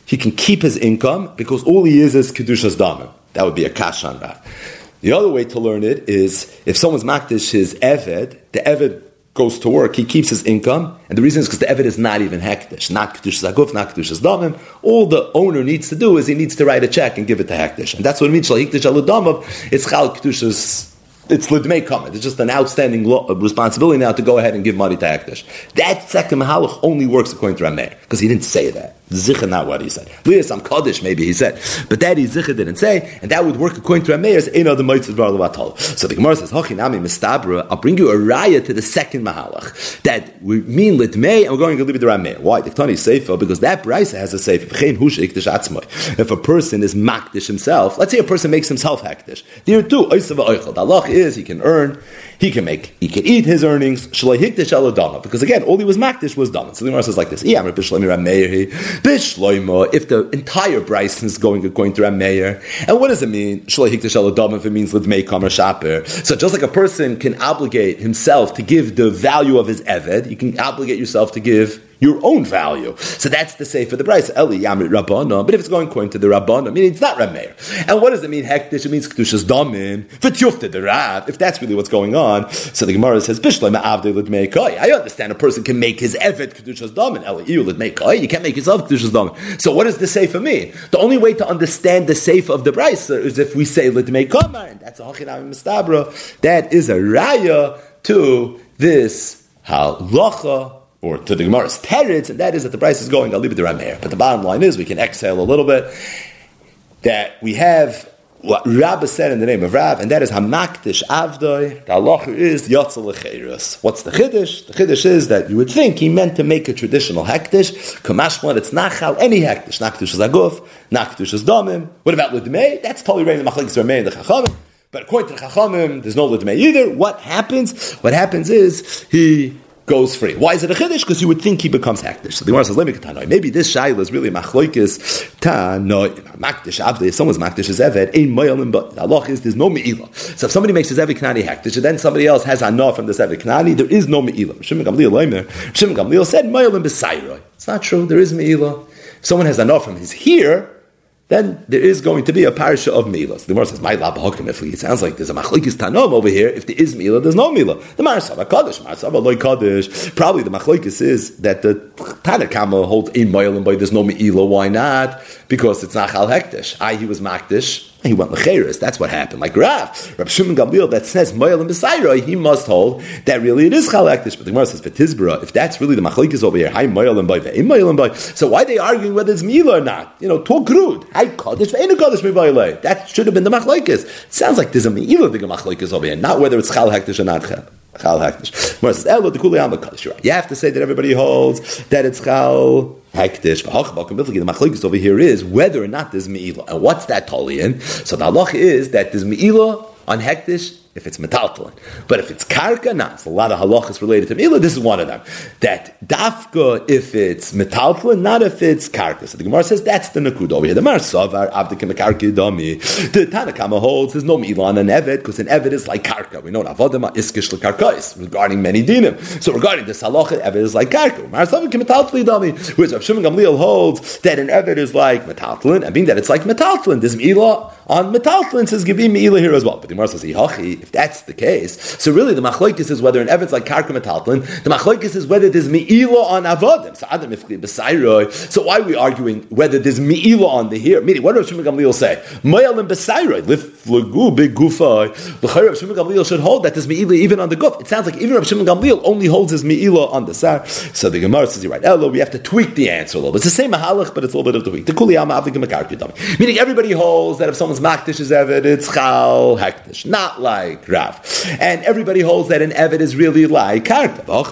he can keep his income because all he is Kedushas Damim. That would be a kash on Rav. The other way to learn it is if someone's makdish his eved, the eved goes to work, he keeps his income, and the reason is because the eved is not even hektish, not Kedushas Aguf, not Kedushas Damim. All the owner needs to do is he needs to write a check and give it to hektish. And that's what it means, Shal Hikdish Al Damav, it's Chal Kedushas. It's Lidmei Kamet. It's just an outstanding responsibility now to go ahead and give money to Hektish. That second Mahalach only works according to Rameir, because he didn't say that. Zicha, not what he said. Lias am Kaddish, maybe he said. But that he Zicha didn't say, and that would work according to Rameir's Ein Adam Moitzid Bar Levatal. So the Gemara says, Hochinami Mistabra, I'll bring you a raya to the second Mahalach. That we mean Lidmei, and we're going to leave it to Rameir. Why? The Ktani Seifa, because that Brisa has a Seifa. If a person is Makdish himself, let's say a person makes himself Hektish. There too, Oisav Oichel. The Allah is, he can earn, he can eat his earnings, because again, all he was makdish was dama. So the Gemara says like this: if the entire Bryson is going according to Rameir, and what does it mean? If it means lidmei kamer shaper. So just like a person can obligate himself to give the value of his eved, you can obligate yourself to give your own value. So that's the say for the price. Eli Yamrit Rabbana. But if it's going according to the Rabbana, I mean, it's not Rameir. And what does it mean? Hektish, it means Kedushas Damim. V'tyufte the Rav. If that's really what's going on. So the Gemara says, Bishlai ma'avdei lidmei kai. I understand a person can make his Evet Kedushas Damim. Eli Iu lidmei kai. You can't make yourself Kedushas Damim. So what does the say for me? The only way to understand the safe of the price is if we say lidmei kamar. And that's a Hachinami Mistabra. That is a raya to this halacha, or to the Gemara's teretz, and that is that the price is going, I'll leave it to Rameir. But the bottom line is, we can exhale a little bit, that we have what Rabbah said in the name of Rav, and that is Hamakdish Avdoi, the halacha is Yotzel Lecheirus. What's the Chiddush? The Chiddush is that you would think he meant to make a traditional Hektish, Kamashman, it's Nachal, any Hektish, not Kedushas Aguf, not Kedushas Damim. What about Lidmei? That's totally right in the Machlekes Rameir and the Chachamim. But according to the Chachamim, there's no Lidmei either. What happens? What happens is, he goes free. Why is it a chiddush? Because you would think he becomes hektish. So the Gemara says, maybe this shayla is really machloikis tanoi makdish avdei. If someone's makdish is eved, ein moyalim, but the halach is there's no meila. So if somebody makes his eved knani hektish, and then somebody else has anah from this eved knani, there is no meila. Shimon Gamliel said moyalim b'sayroi. It's not true. There is meila. If someone has anah from his here, then there is going to be a parasha of Milah. The Gemara says, "My lab hakim." It sounds like there's a machlokes tanom over here. If there is Milah, there's no Milah. The Marsava Kaddish, Marsava loy Kaddish. Probably the machlokes is that the Tanakama holds in Milah, and by there's no Milah. Why not? Because it's not Chal Hektish. He was Makdish. He went lecheres. That's what happened. Like Rav Shimon Gamliel that says Moyel and B'sayroi, he must hold that really it is chalaktish. But the Gemara says V'tizbra, if that's really the machlokes over here, Hi Moyel and Boy, Moyel and Boy. So why are they arguing whether it's Mila or not? Talk rude. Hi Kaddish, Ve'enu Kaddish Mi'Boyle. That should have been the machlokes. It sounds like there's a Mila the machlokes over here, not whether it's chal hektish or not chal hektish. Gemara says Elo Dekuli Am Kaddish. You have to say that everybody holds that it's chal hektish. The machlokes over here is whether or not there's meila. And what's that totally in? So the halach is that there's meila on hektish if it's metaltalin. But if it's karka, not. So a lot of halachas related to meila. This is one of them. That dafka if it's metaltalin, not if it's karka. So the Gemara says that's the nakud over here. The Marsavar avdikim karka dami. The Tanakama holds there's no meila on an eved because an eved is like karka. We know avodama iskish lekarkais regarding many dinim. So regarding this halacha, eved is like karka. Marsavar kim metaltalin dami. Whereas Rav Shimon Gamliel holds that an eved is like metaltalin, and being that it's like metaltalin, there's meila on metaltalin. Says give me meila here as well. But the Gemara says hihachi. If that's the case, so really the machlokes is whether an evid's like karka metaltlin. The machlokes is whether there's meila on avodim. So adam ifli b'sayroi. So why are we arguing whether there's meila on the here? Meaning, what does Shimon Gamliel say? Moyal and b'sayroi liflagu big gufay. The Chayr of Shimon Gamliel should hold that there's meila even on the guf. It sounds like even Rav Shimon Gamliel only holds his meila on the sar. So the Gemara says, you're right. Elo, we have to tweak the answer a little bit. It's the same mahalach, but it's a little bit of the tweak. The kuliyama avdikim karka dami. Meaning, everybody holds that if someone's makdish is evid, it's chal hektish, not like Rav. And everybody holds that an eved is really like karka. The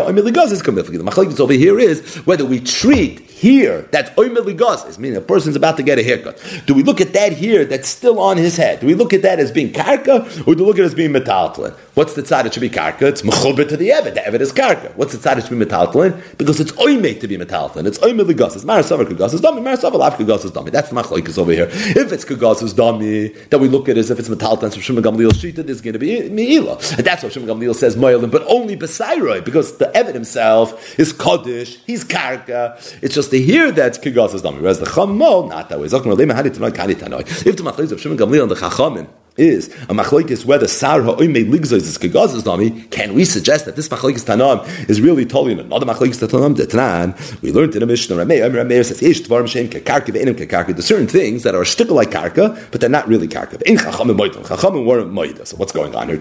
machlokes over here is whether we treat here that's oimel ligazis, meaning a person's about to get a haircut. Do we look at that here that's still on his head? Do we look at that as being karka, or do we look at it as being metaltlin? What's the tzad? It should be karka. It's mechubet to the eved. The eved is karka. What's the tzad? It should be metaltlin because it's oimel to be metaltlin. It's oimel ligazis. Marasavar kagasis dami. Marasavar lav kagasis dami. That's the machlokes over here. If it's kagasis dami, that we look at it as if it's metaltlin. So Shimon Gamliel shita is going to be meila, and that's what Shimon Gamliel says moilim, but only b'sayroi because the eved himself is kaddish. He's karka. It's just because to hear that's Kigaz's Dami. Whereas the Chamo, not that way. If the Machlokes of Shimon Gamliel and the Chachamim is a machlokes whether sar ha'oimei ligzos is kegazos nami, can we suggest that this machlokes tanam is really totally another machlokes tanam detran? We learned in the Mishnah, Rameir says ish tvarim sheim kekarka ve'enim kekarka. There's certain things that are shtickle like karka, but they're not really karka. In chachamim moidim, chachamim weren't moida. So what's going on here?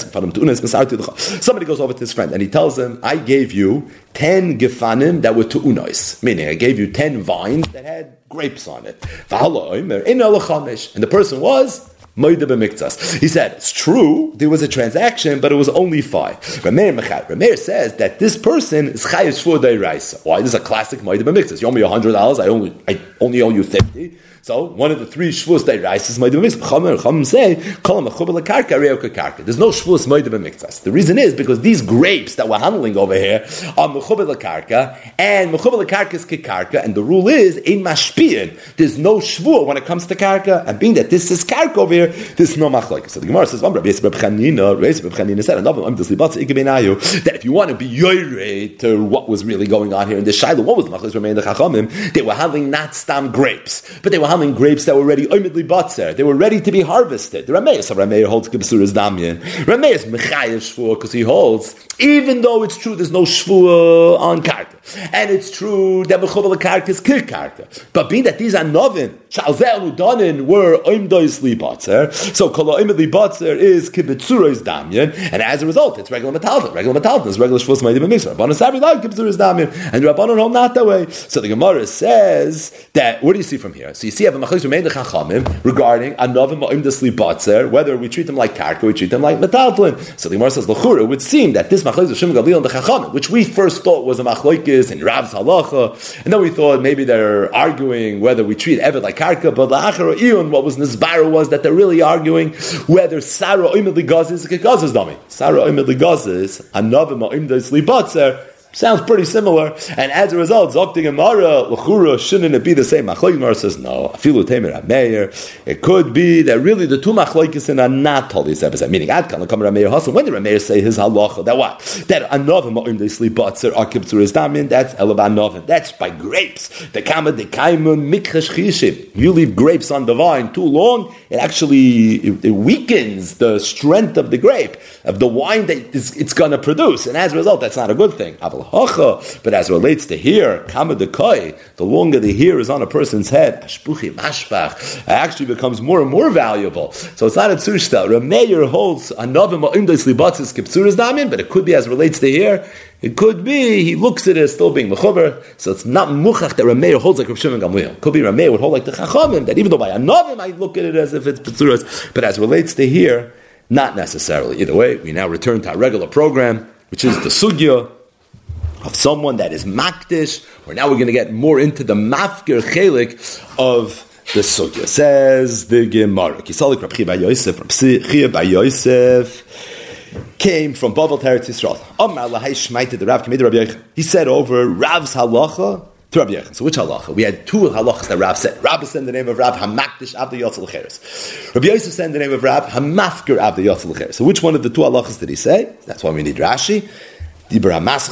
Somebody goes over to his friend and he tells him, I gave you 10 gefanim that were tu'unois, meaning I gave you 10 vines that had grapes on it. And the person was he said, it's true, there was a transaction, but it was only 5. Rameir says that this person is chayiv shvur d'oraisa. Why? This is a classic Moed b'miktzas. You owe me $100, I only owe you 50. So one of the 3 shvus d'oraisa is Moed b'miktzas. Chachamim say, kol mechuber l'karka reo k'karka. There's no shvus Moed b'miktzas. The reason is because these grapes that we're handling over here are mechuber l'karka, and mechuber l'karka is k'karka, and the rule is in mashpiyin. There's no shvur when it comes to karka, and being that this is karka over here, this is no machlokes. So the Gemara says, Rabbi Chanina said, that if you want to be yoyrei to what was really going on here in this Shiloh, what was the machlokes remain the Chachamim? They were handling not stam grapes, but they were handling grapes that were ready oimidli batzer. They were ready to be harvested. The Rameir holds kibsuras damyan. Rameir is mechayev shvur because he holds, even though it's true there's no shvur on karka, and it's true that mechuber l'karka is kir karka, but being that these are novin shalzeh udanin were oimdoisli batzer. So kol ha'imidli batzer is kibitzuros damyan, and as a result, it's regular metalton. Regular metalton is regular shvus ma'adim mixer. Rabbanon sabi like kibitzuros damyan, and Rabbanon hold not that way. So the Gemara says that. What do you see from here? So you see, have a machlokes remain the Chachamim regarding anovim ha'imdosli batzer, whether we treat them like karka, we treat them like metalton. So the Gemara says l'chura, it would seem that this machlokes of Shimon Gamliel and the Chachamim, which we first thought was a machlokes in Rav's halacha, and then we thought maybe they're arguing whether we treat evet like karka, but la'achar iyun, what was nizbar was that they're really arguing whether Sarah oimid ligaz is kegaz's dummy. Sarah oimid ligaz is anovim ha'imdosli batzer. Sounds pretty similar, and as a result, Zokti Gemara l'chura shouldn't it be the same? Machlokes Gemara says no. Afilu Teimer Rameir. It could be that really the two machlokes are not totally separate. Meaning, Adkan l'kam Rameir Hasan. When did Rameir say his halacha? That what? That anovim ha'im they sleep batzer akib tzuris damin. That's elav anovim. That's by grapes. The kama de kaimun mikhash chishim. You leave grapes on the vine too long, it weakens the strength of the grape, of the wine that it's going to produce, and as a result, that's not a good thing. But as it relates to hair, the longer the hair is on a person's head, actually becomes more and more valuable. So it's not a tzushta. Rameir holds anovim ha'imdos libatzis kipsuras damin, but it could be as it relates to hair. It could be he looks at it as still being mechuber, so it's not muchach that Rameir holds like Rav Shimon Gamliel. Could be Rameir would hold like the Chachamim, that even though by anovim I look at it as if it's pitzuras, but as it relates to hair, not necessarily. Either way, we now return to our regular program, which is the sugya of someone that is makdish, or now we're going to get more into the mafkir chelik of the sugya. Says the Gemara, Kisalik Rabbi Bar Yosef, from Chia Bar Yosef, came from Bavel Teretz Yisrael. Amar lahai shmaite the Rav Kamei Rabbi Yochanan. He said over Rav's halacha to Rabbi Yochanan. So which halacha? We had 2 halachas that Rav said. Rav said in the name of Rav Hamakdish Avda Yotzel L'Cheres. Rabbi Yosef said in the name of Rav Hamafkir Avda Yotzel L'Cheres. So which one of the 2 halachas did he say? That's why we need Rashi. He said over this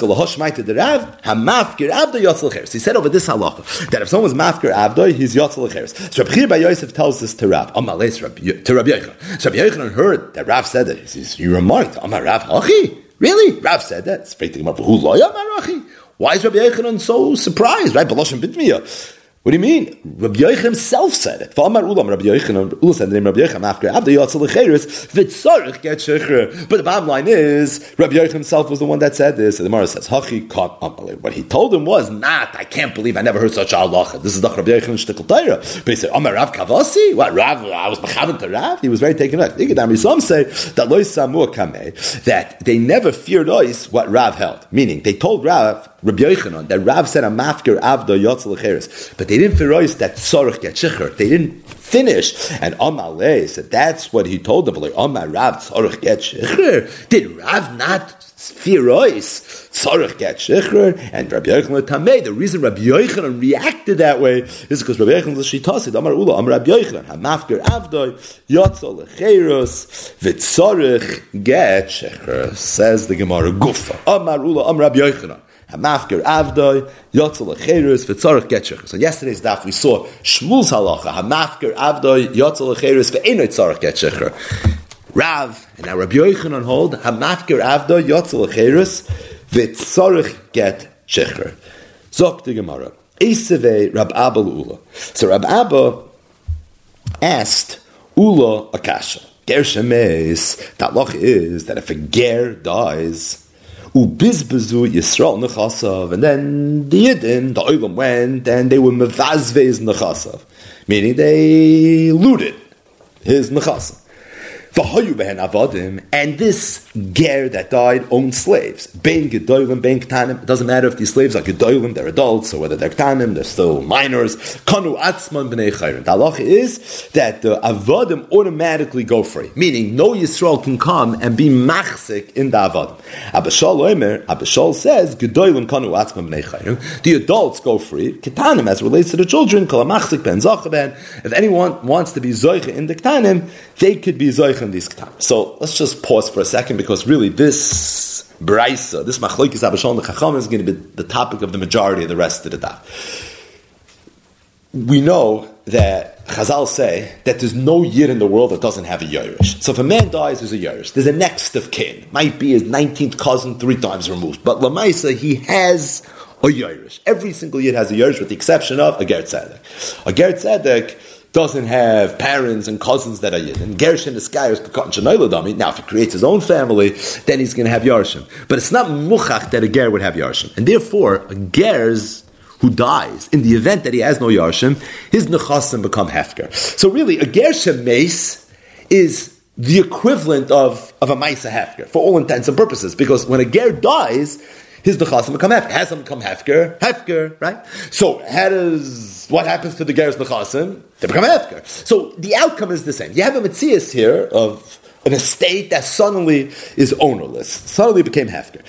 halacha that if someone's mafkir avdoi, he's yotzel l'cheres. So Rabbi Bar Yosef tells this to Rav. To Rabbi Yochanan. So Rabbi Yochanan heard that Rav said that. He says, "You remarked, Amar Rav Hachi? Really? Rav said that." It's straight to him up. Who loy Amar Hachi? Why is Rabbi Yochanan so surprised? Right? B'loshen bitmiya. What do you mean? Rabbi Yochanan himself said it. But the bottom line is, Rabbi Yochanan himself was the one that said this. And the Gemara says, what he told him was, I can't believe I never heard such a halacha. This is the Rabbi Yochanan shtickle Torah. But he said, Amar Rav Kavasi? What, Rav? I was mechavan to Rav? He was very taken aback. Some say that Lo Samu Kameh, that they never feared us what Rav held. Meaning, they told Rabbi Yochanan that Rav said a mafkir avda yotzel l'cheres, but they didn't fear us that tzorich get shicher. They didn't finish. And Amalei said that's what he told them. Like, Amar Rav tzorich get shicher. Did Rav not fear us tzorich get shicher? And Rabbi Yochanan tamei. The reason Rabbi Yochanan reacted that way is because Rabbi Yochanan l'shitasid Amar Ula Amar Rabbi Yochanan hamafkir avda yotzel l'cheres v'tzorich get shicher. Says the Gemara Gufa Amar Ula Amar Rabbi Yochanan. Hamafker avdoi, yotzel lecheres, v'tzorach get shecher. So yesterday's daf we saw Shmuel's halacha, Hamafker avdoi, yotzel lecheres, v'enoi tzorach get shecher. Rav, and now Rabbi Yochanan hold, Hamafker avdoi, yotzel lecheres, v'tzorach get shecher. Zok the Gemara. Esevei Rab Abba Ula. So Rab Abba asked Ula a kasha. Ger shemeis, that loch is that if a ger dies, ubizbezu Yisrael nechasav, and then the Yidden, the Olam went, and they were mevazvez nechasav, meaning they looted his nechasav. And this ger that died owned slaves. Bein gedolim, bein ktanim. It doesn't matter if these slaves are gedolim, they're adults, or whether they're ktanim, they're still minors. Kanu atzman b'nei chayrin. The halacha is that the avodim automatically go free, meaning no Yisrael can come and be machzik in the avodim. Abishol says gedolim kanu atzman b'nei chayrin. The adults go free. Ktanim, as relates to the children, kol machzik ben zachaben. If anyone wants to be zoicha in the ktanim, they could be zoicha. So let's just pause for a second, because really this braisa, this machlokes Abishol and the Chacham is going to be the topic of the majority of the rest of the daf. We know that Chazal say that there's no yid in the world that doesn't have a Yerush. So if a man dies, there's a Yerush. There's a next of kin. Might be his 19th cousin 3 times removed. But Lamaisa, he has a Yerush. Every single yid has a Yerush, with the exception of a Ger Tzedek. A Ger Tzedek doesn't have parents and cousins that are Yid. And Gershon is Skayos Kekot Shanoiladami. Now, if he creates his own family, then he's going to have Yarshim. But it's not Muchach that a Ger would have Yarshim. And therefore, a Ger's who dies, in the event that he has no Yarshim, his Nechasim become Hefker. So really, a Ger Shemeis is the equivalent of a Maisa Hefker, for all intents and purposes. Because when a Ger dies, his nechasim become hefker. Has them become hefker, right? So what happens to the ger's nechasim? They become hefker. So the outcome is the same. You have a metzias here of an estate that suddenly is ownerless, suddenly became hefker.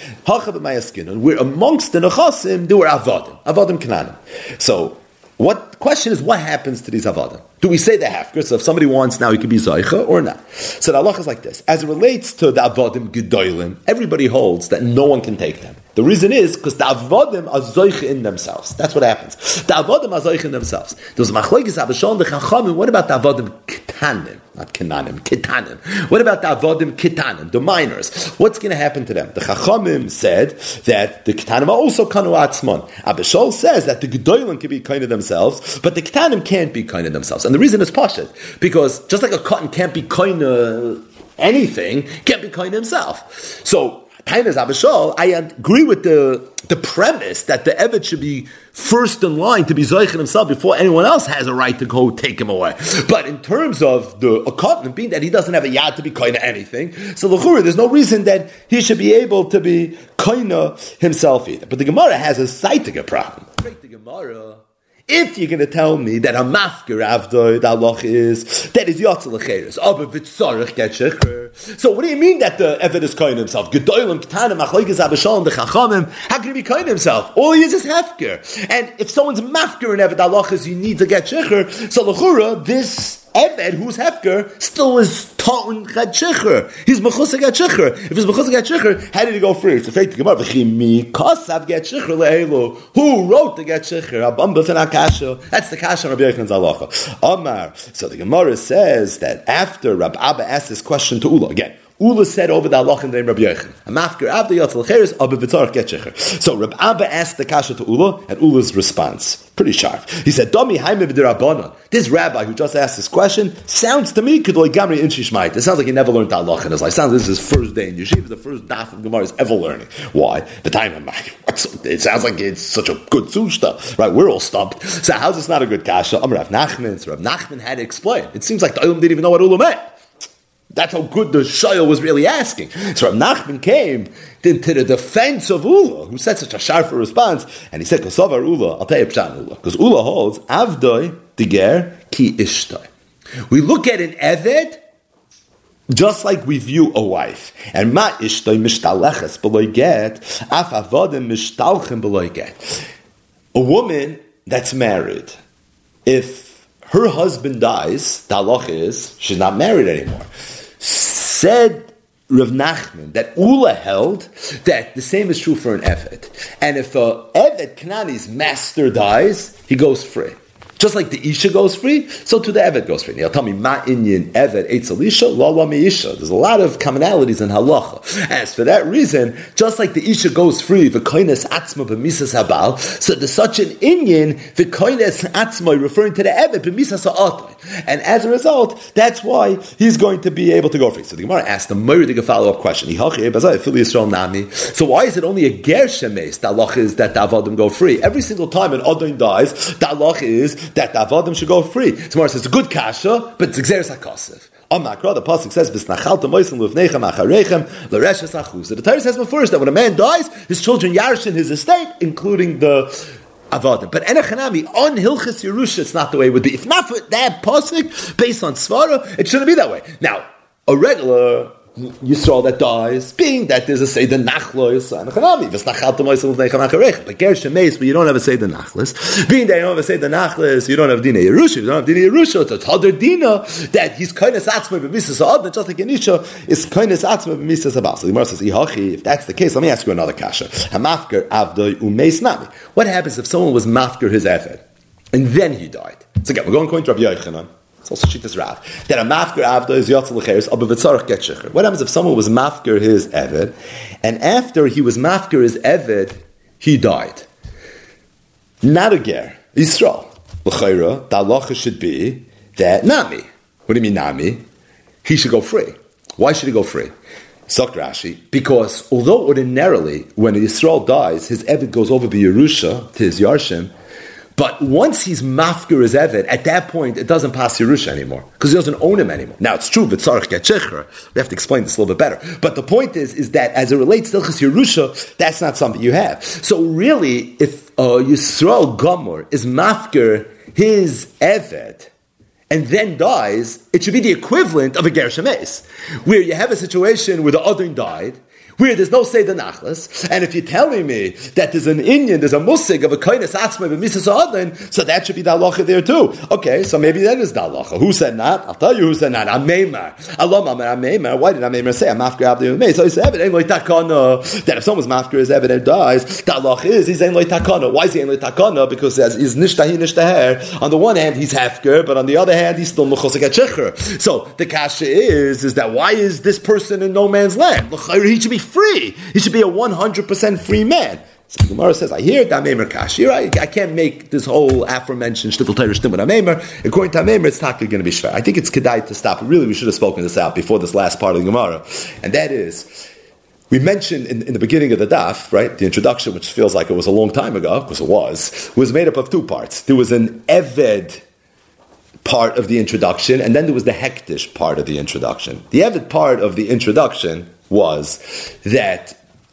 Where amongst the nechasim there were avodim kananim. So the question is, what happens to these avodim? Do we say they're hefker? So if somebody wants now, he could be zoicha or not. So the halacha is like this: as it relates to the avodim gedolim, everybody holds that no one can take them. The reason is because the avodim are zoicha in themselves. That's what happens. The avodim are zoicha in themselves. Those machlokes Abishol and the Chachamim. What about the avodim ketanim? Not kenanim, ketanim. What about the avodim ketanim, the minors? What's going to happen to them? The Chachamim said that the ketanim are also kanu atzmon. Abishol says that the gedolim can be kind of themselves, but the ketanim can't be kind of themselves. And the reason is pashut, because just like a cotton can't be kind of anything, can't be kind of himself. So Abishol, I agree with the premise that the Eved should be first in line to be Zoich himself before anyone else has a right to go take him away. But in terms of a cotton, being that he doesn't have a yad to be kind of anything, so l'chura, there's no reason that he should be able to be kind of himself either. But the Gemara has a saitige problem. The Gemara, if you're going to tell me that a mafker avdoi, the halach is, that is yotzel lecheres, aber v'tzorach get shecher. So what do you mean that the Eved is kind himself? Gedolim, ketanim, machlokes Abishol and the Chachamim, how can he be kind himself? All he is hefker. And if someone's mafker in Eved, the halach is you need to get shecher, so l'chura, this Eved, who's hefker, still is ta'un get shecher. He's mechusah get shecher. If he's mechusah get shecher, how did he go free? So fake the Gemara, v'chimi kasav get shecher le'elu. Who wrote the get shecher? Abam b'fin kasha. That's the kasha of Rabbi Yochanan's halacha. Amar. So the Gemara says that after Rab Abba asked this question to Ula again, Ula said over the halach in the name Rabbi Yochanan, "Amafker avda yotzel cheres, aber v'tzarach get shecher." So Rab Abba asked the kasha to Ula, and Ula's response pretty sharp. He said, "Domi haime b'derabbanan." This rabbi who just asked this question sounds to me kedoi gamri inshishmait. It sounds like he never learned halach in his life. It sounds like this is his first day in yeshiva, the first daf of Gemara he's ever learning. Why? The time I'm like, it sounds like it's such a good sushta, right? We're all stumped. So how's this not a good kasha? Rav Nachman. So Rav Nachman had to explain. It seems like the Olam didn't even know what Ula meant. That's how good the Shayel was really asking. So Rav Nachman came to the defense of Ula, who said such a sharp response, and he said, "Kosovar Ula, I'll tell you pshat Ula." Because Ula holds, Avdoi diger ki ishtoi. We look at an Eved just like we view a wife. And ma ishtoi mishtaleches b'loi get, af avodim mishtalchem b'loi get. A woman that's married, if her husband dies, the halach is, she's not married anymore. Said Rav Nachman, that Ula held that the same is true for an Eved. And if a Eved Kanani's master dies, he goes free. Just like the Isha goes free, so too the Eved goes free. Now you'll tell me, Ma Inyan Eved Eitzel Isha, La Mi Isha. There's a lot of commonalities in halacha. As for that reason, just like the Isha goes free, V'koines Atzma B'misas Habal, so there's such an Inyan, V'koines Atzma, referring to the Eved B'misas Ha'atoi. And as a result, that's why he's going to be able to go free. So the Gemara asked a murdig follow-up question. So why is it only a ger shemes? The halacha is that the avodim go free. Every single time an adon dies, the halacha is that the avodim should go free. So Gemara says it's a good kasha, but it's exeris hakasiv. On Makra, the pasuk says, "V'snachalta moisim lufnechem acharechem l'reshes achuz." So the Torah says first that when a man dies, his children yarshin his estate, including the avodim. But enachanami on Hilchas Yerusha, it's not the way it would be. If not for that pasuk based on Svara, it shouldn't be that way. Now, a regular Yisrael that dies, being that there's a Seder Nachlos, enachanami v'snachalta moisim lufnechem acharechem. But ger shemes, but you don't have a Seder Nachlos. Being that you don't have a Seder Nachlos, you don't have Dina Yerusha. You don't have Dina Yerusha. It's a Tadar Dina that he's koines atzma b'misas ha'adon, just like Anisha is koines atzma b'misas habal. So the Gemara says, if that's the case, let me ask you another kasha. Hamafker avdoi umeis nami. What happens if someone was mafker his eved and then he died? So again, we're going to Rabbi Yochanan. It's also Shittas Rav. That a mafker avda is yotzel l'cheres, aber v'tzarech get shecher. What happens if someone was mafker his eved, and after he was mafker his eved, he died? Not a ger, Yisrael. L'chayra, the halacha should be that nami. What do you mean nami? He should go free. Why should he go free? Sok Rashi, because although ordinarily when a Yisrael dies, his eved goes over by Yerusha to his Yarshim, but once he's mafker his eved, at that point it doesn't pass Yerusha anymore because he doesn't own him anymore. Now it's true, but tzarich get shecher. We have to explain this a little bit better. But the point is that as it relates to Hilchas Yerusha, that's not something you have. So really, if Yisrael Gomer is mafker his eved and then dies, it should be the equivalent of a ger shemes, where you have a situation where the Adon died, where there's no Seder Nachlas, and if you're telling me that there's an Indian, there's a musig of a koines atzma b'misas ha'adon, so that should be the halacha there too. Okay, so maybe that is the halacha. Who said not? I'll tell you who said not. Ameimar. Ameimar. Why did Ameimar say I'm mafker avdi u'mei? So he said evid ein lo takana, that if someone's mafker is evid and dies, the halacha is he's ein lo takana. Why is he ein lo takana? Because he's nishtahi nishtaher. On the one hand he's hefker, but on the other hand he's still mechosek at shecher. So the kasha is that why is this person in no man's land? He should be free. He should be a 100% free man. So the Gemara says, I hear Dameimer Kash. I can't make this whole aforementioned Shtifel Torah Shtim with Dameimer. According to Dameimer, it's not going to be shver. I think it's kedai to stop. Really, we should have spoken this out before this last part of the Gemara. And that is, we mentioned in the beginning of the daf, right, the introduction, which feels like it was a long time ago, because it was made up of two parts. There was an Eved part of the introduction, and then there was the hektish part of the introduction. The Eved part of the introduction was that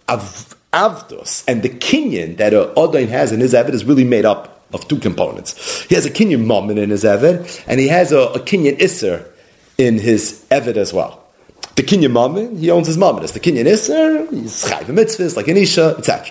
Avdos and the kinyan that Adon has in his Eved is really made up of two components. He has a kinyan Mammon in his Eved, and he has a kinyan Isser in his Eved as well. The kinyan Mammon, he owns his Mammon. The kinyan Isser, he's chayv mitzvahs like Anisha, etc.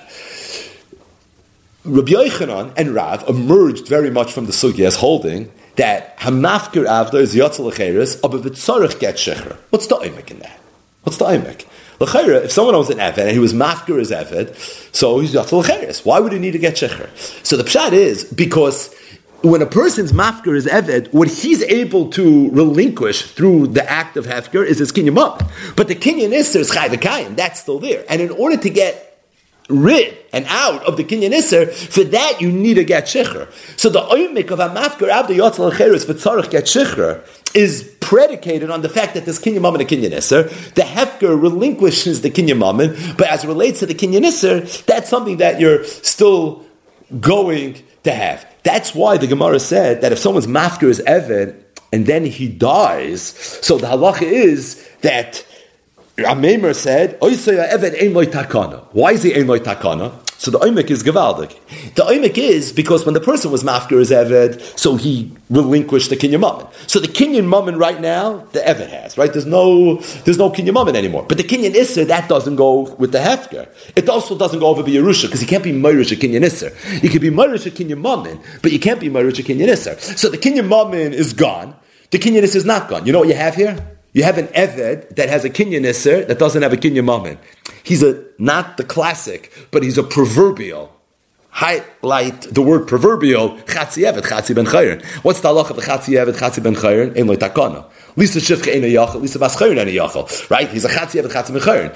Rabbi Yochanan and Rav emerged very much from the sugya as holding that Hamafker Avda is Yotzel L'cheres, aber v'tzarech get shecher. What's the oimek in that? What's the oimek? L'chayra, if someone owns an Eved and he was mafker his Eved, so he's Yotzel L'cheres. Why would he need to get shecher? So the pshat is because when a person's mafker his Eved, what he's able to relinquish through the act of hefker is his kinyan mum. But the kinyan isser is chai v'kayim, that's still there. And in order to get rid and out of the kinyan isser, for that you need to get shecher. So the oimik of a mafker avda yotzel l'cheres v'tzarech get shecher is predicated on the fact that there's kinyan mammon and kinyan isser. The hefker relinquishes the kinyan mammon, but as it relates to the kinyan isser, that's something that you're still going to have. That's why the Gemara said that if someone's mafker is eved and then he dies, so the halacha is that Ameimer said, Eved ein loy takana. Why is he ein loy takana? So the oimek is gevaldik. The oimek is because when the person was mafker his Eved, so he relinquished the kinyan mammon. So the kinyan mammon right now, the Eved has, right? There's no kinyan mammon anymore. But the kinyan isser, that doesn't go with the hefker. It also doesn't go over by Yerusha, because he can't be meirish a kinyan isser. You can be meirish a kinyan mammon, but you can't be meirish a kinyan isser. So the kinyan mammon is gone. The kinyan isser is not gone. You know what you have here? you have an Eved that has a Kinyan Isser that doesn't have a Kinyan Mammon. He's not the classic, but he's a proverbial. Highlight the word proverbial, Chatzi Eved, Chatzi Ben Chayrin. What's the halach of the Chatzi Eved, Chatzi Ben Chayrin? Ein lo takana. Lisa Shifcha ein yachal, Lisa Bas Chayrin ein yachal. Right? He's a Chatzi Eved, Chatzi Ben Chayrin.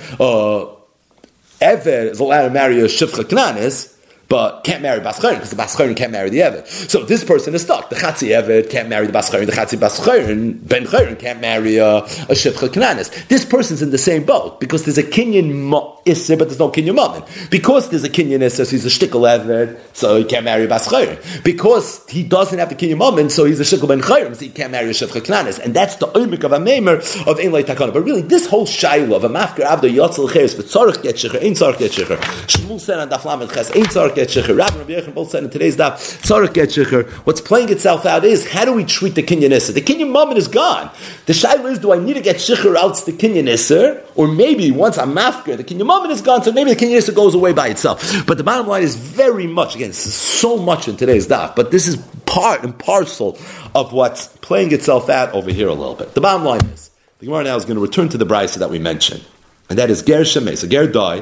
Eved is allowed to marry a Shifcha Knanis, but can't marry Bas Chayrin because the Bas Chayrin can't marry the Eved. So this person is stuck. The Chatzi Eved can't marry the Bas Chayrin. The Chatzi Bas Chayrin, Ben Chayrin can't marry a Shifcha Knanis. This person's in the same boat because there's a Kinyan Isser, but there's no Kinyan Mammon. Because there's a Kinyan Isser, so he's a Shtikal Eved, so he can't marry Bas Chayrin. Because he doesn't have the Kinyan Mammon, so he's a Shtikal Ben Chayrin, so he can't marry a Shifcha Knanis. And that's the Oymik of a Meimer of Ein Lo Takana. But really, this whole Shaila of a Mafker Avda Yotzel Cheres, V'tzorach Get Shecher, Ein Tzorach Get Shecher, Shmuel said on Daf Lamed Ches, Ein Tzorach Get Shecher, Rabbi and Rabbi Yechon both said in today's Daf, Tzorach Get Shecher. What's playing itself out is, how do we treat the Kinyan Isser? The Kinyan Mammon is gone. The Shaila is, do I need to get Shecher out the Kinyan Isser? Or maybe once I'm Mafker, the Kinyan Mammon is gone, so maybe the Kinyan Isser goes away by itself. But the bottom line is very much, again, this is so much in today's Daf, but this is part and parcel of what's playing itself out over here a little bit. The bottom line is, the Gemara now is going to return to the brisa that we mentioned, and that is Ger Shemei. So Ger died,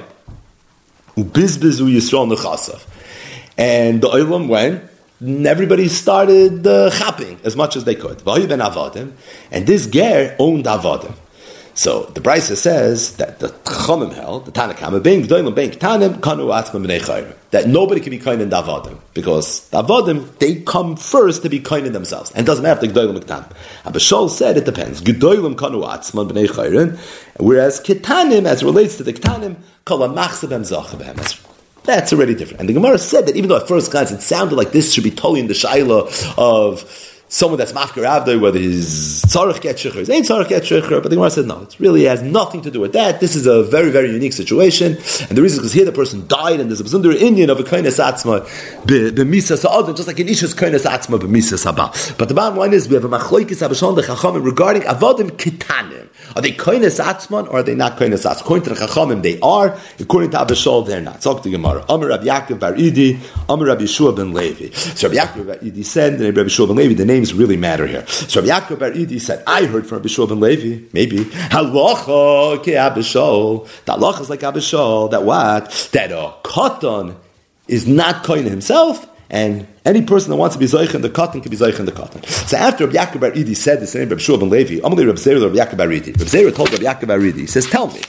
Ubizbizu Yisrael Nechasav. And the Olam went, and everybody started chapping as much as they could. V'hayu ben Avadim, and this Ger owned Avadim. So the Brisa says that the Chachamim held, the Tanakama, being G'dolim, being K'tanim, Kanu Atzma B'nei Chayrim, that nobody can be kind in Davadim, because Davadim, they come first to be kind in themselves, and it doesn't matter if they're G'dolim or K'tanim. Abba Shol said it depends. G'dolim Kanu Atzma B'nei Chayrim, whereas K'tanim, as it relates to the K'tanim, Kol HaMachzebem Zachabem. That's already different. And the Gemara said that even though at first glance it sounded like this should be totally in the Shaila of someone that's mafker avdoi, whether he's tzarech get shecher, he's ain't tzarech get shecher, but the Gemara says no, it really has nothing to do with that. This is a very, very unique situation, and the reason is because here the person died, and there's a b'zunder Indian of a koines atzma b'misas ha'adon, just like in Isha's koines atzma b'misas haba. But the bottom line is we have a machloikis abashon the chachamim regarding avodim kitanim. Are they koines atzman or are they not koines atzman? According to the chachamim, they are. According to Abishol, they're not. Talk to Gemara. Amar Rabbi Yaakov bar Idi, Amar Rabbi Yeshua ben Levi. So Rabbi Yaakov bar Idi said, and Rabbi Yeshua ben Levi, the names really matter here. So Rabbi Yaakov bar Idi said, I heard from Rabbi Yeshua ben Levi, maybe, halacha ke Abishol. The halacha is like Abishol, that what? That a katan is not koine himself, and any person that wants to be zoich in the cotton can be zoich in the cotton. So after Rabbi Yaakov bar Idi said this, Rabbi Yeshua ben Levi, Amalei Rabbi Zera Rabbi Yaakov bar Idi. Rabbi Zera told Rabbi Yaakov bar Idi, he says, tell me,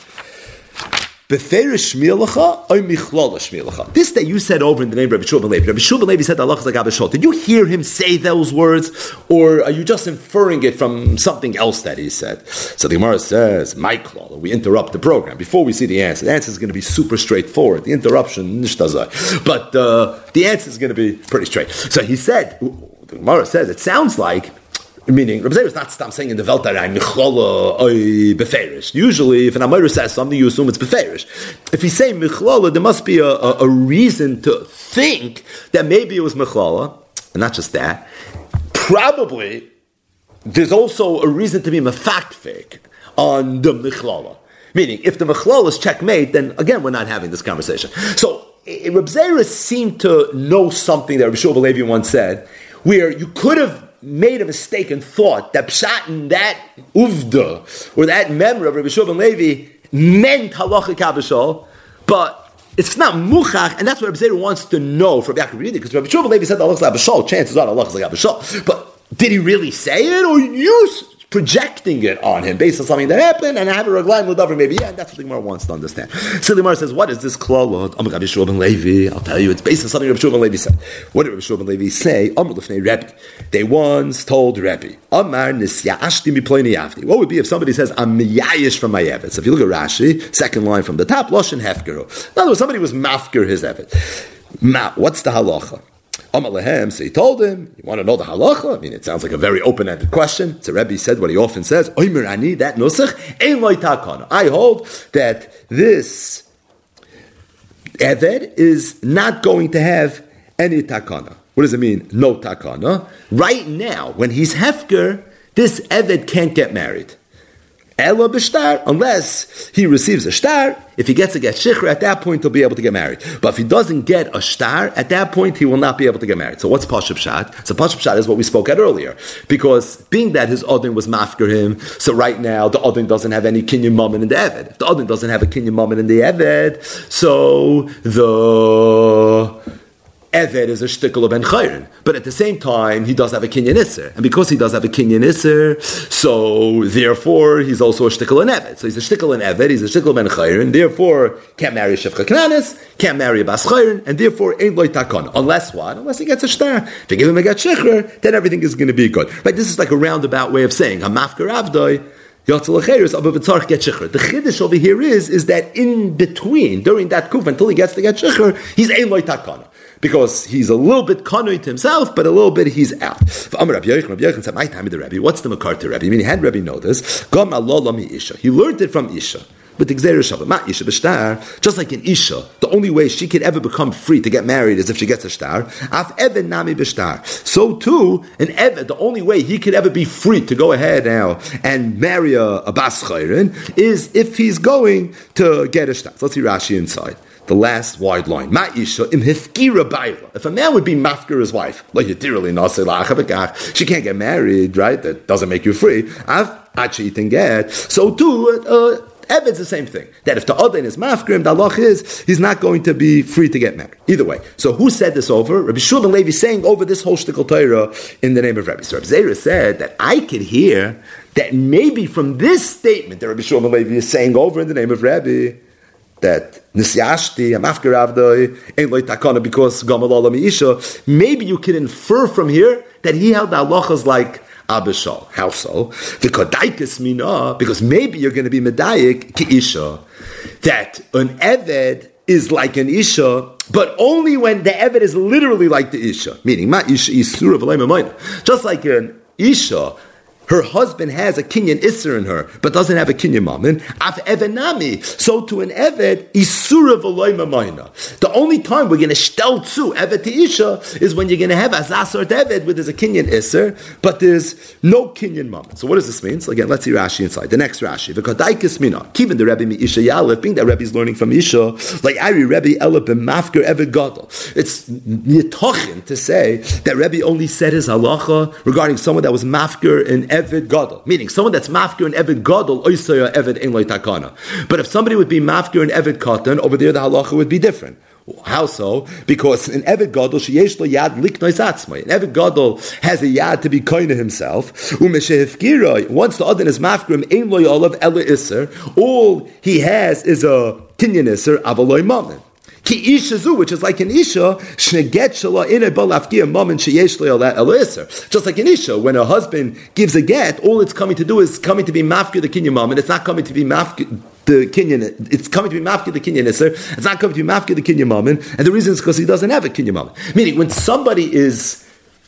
Beferish shmielacha or michlala shmielacha. This that you said over in the name of Rabbi Yeshua ben Levi. Rabbi Yeshua ben Levi said Allah is like Abishol. Did you hear him say those words, or are you just inferring it from something else that he said? So the Gemara says, "My klala." We interrupt the program before we see the answer. The answer is going to be super straightforward. The interruption, nishtazai, but the answer is going to be pretty straight. So he said, the Gemara says, it sounds like. Meaning, Rabbi Zera is not saying in the Veltarai, Michlala oy beferish. Usually, if an Amorah says something, you assume it's beferish. If he's saying Michlala, there must be a reason to think that maybe it was Michlala, and not just that. Probably, there's also a reason to be mefakfik on the Michlala. Meaning, if the Michlala is checkmate, then again, we're not having this conversation. So, Rabbi Zera seemed to know something that Rabbi Yeshua ben Levi once said, where you could have made a mistake and thought that pshat in that uvda or that memory of Rabbi Yeshua ben Levi meant halacha kabashol, but it's not muchach, and that's what Rabbi Zera wants to know from Yaakov Ridi, because Rabbi Yeshua ben Levi said halacha kabashol. Chances are halacha kabashol, but did he really say it, or you projecting it on him based on something that happened, and have a raglayim l'davar maybe, yeah, and that's what the Gemara wants to understand. So the Gemara says, what is this klal? Amar Rabbi Yeshua ben Levi. I'll tell you, it's based on something Rabbi Yeshua ben Levi said. What did Rabbi Yeshua ben Levi say? Amar l'fnei Rebbe. They once told Rebbe, Amar nisyashti miploini yavdi. What would be if somebody says, I'm miyayish from my evet? So if you look at Rashi, second line from the top, loshen hefkeru. In other words, somebody was mafker his evet. What's the halacha? So he told him, you want to know the halacha? I mean, it sounds like a very open-ended question. So Rebbe said what he often says, Oimer ani, that nusach, ein lo takana. I hold that this Eved is not going to have any takana. What does it mean, no takana? Right now, when he's hefker, this Eved can't get married. Ela b'shtar, unless he receives a shtar. If he gets a get shichra, at that point he'll be able to get married. But if he doesn't get a shtar, at that point he will not be able to get married. So what's Pashup Pshat? So Pashup Pshat is what we spoke at earlier. Because being that his Odin was mafker him, so right now the Odin doesn't have any kinyan moment in the Eved. If the Odin doesn't have a kinyan moment in the Eved, so the Eved is a shtickle of Ben Chayrin. But at the same time, he does have a Kinyan Isser. And because he does have a Kinyan Isser, so therefore, he's also a shtickle in Eved. So he's a shtickle in Eved, he's a shtickle Ben Chayrin, therefore, can't marry a Shevcha Knanis, can't marry a Bas Chayrin, and therefore, ain't loy takon. Unless what? Unless he gets a shtar. If you give him a get shechrer, then everything is going to be good. Right? This is like a roundabout way of saying, HaMafker Avdoi, the chiddush over here is that in between, during that kuf, until he gets to get shechur, he's ein loy takana. Because he's a little bit konoit himself, but a little bit he's out. Rabbi Yochanan said, my time with the Rebbe. What's the makar to Rebbe? I mean, he had Rebbe know this. He learned it from Isha. But the Gzeir Shabbat, ma Isha b'shtar, just like in Isha, the only way she could ever become free to get married is if she gets a shtar. Af Eved nami b'shtar. So too, an Eved, the only way he could ever be free to go ahead now and marry a Bas Chayrin is if he's going to get a shtar. So let's see Rashi inside. The last wide line. Ma Isha im hefkira bayla. If a man would be mafkir his wife, like yitirali nase la'achavekach, she can't get married, right? That doesn't make you free. Av achi eating get. So too, Eved's the same thing. That if the Odin is mafkrim, the halach is he's not going to be free to get married. Either way. So who said this over? Rabbi Shua ben Levi saying over this whole shtickle Torah in the name of Rabbi. So Rabbi Zera said that I could hear that maybe from this statement that Rabbi Shua ben Levi is saying over in the name of Rabbi, that Nisyashti, Amafkir Avdoi, ain't loy takana because Gamal Olam Isha, maybe you can infer from here that he held the halachas like Abishal. How so? The Kodaikis Mina, because maybe you're going to be Medayik ki Isha, that an Eved is like an Isha, but only when the Eved is literally like the Isha. Meaning, Ma Isha Isura V'lay Mamayna. Just like an Isha, her husband has a kinyan isser in her, but doesn't have a kinyan mammon. Af evenami. So to an eved, isura v'loy mamayna. The only time we're going to shtel tzu eved to isha is when you're going to have a zasar eved where there's a kinyan isser, but there's no kinyan mammon. So what does this mean? So again, let's see Rashi inside. The next Rashi. V'kadaikis mina. Kivin the Rebbe mi isha yalef, being that Rebbe is learning from isha, like Ari Rebbe elep b'mafker eved gadol. It's nitochin to say that Rebbe only said his halacha regarding someone that was mafker in Eved Gadol, meaning someone that's mafker in Eved Gadol, oisaya Eved ein loy takana. But if somebody would be mafker in Eved Katan, over there the halacha would be different. How so? Because in Eved Gadol, sheyesh lo yad liknois atzmai. In Eved Gadol has a yad to be koine himself. Umeshehefkiroi, once the Adon is mafker, ein loy olav ela iser, all he has is a kinyan iser, avaloy mammon. Ki isha zu, which is like an isha, shneget shala ine balafkia mammon sheyesh lo ela iser. Just like an isha, when a husband gives a get, all it's coming to do is coming to be mafker the kinyan mammon. It's not coming to be mafker the kinyan. It's coming to be mafker the kinyan iser. It's not coming to be mafker the kinyan mammon. And the reason is because he doesn't have a kinyan mammon. Meaning, when somebody is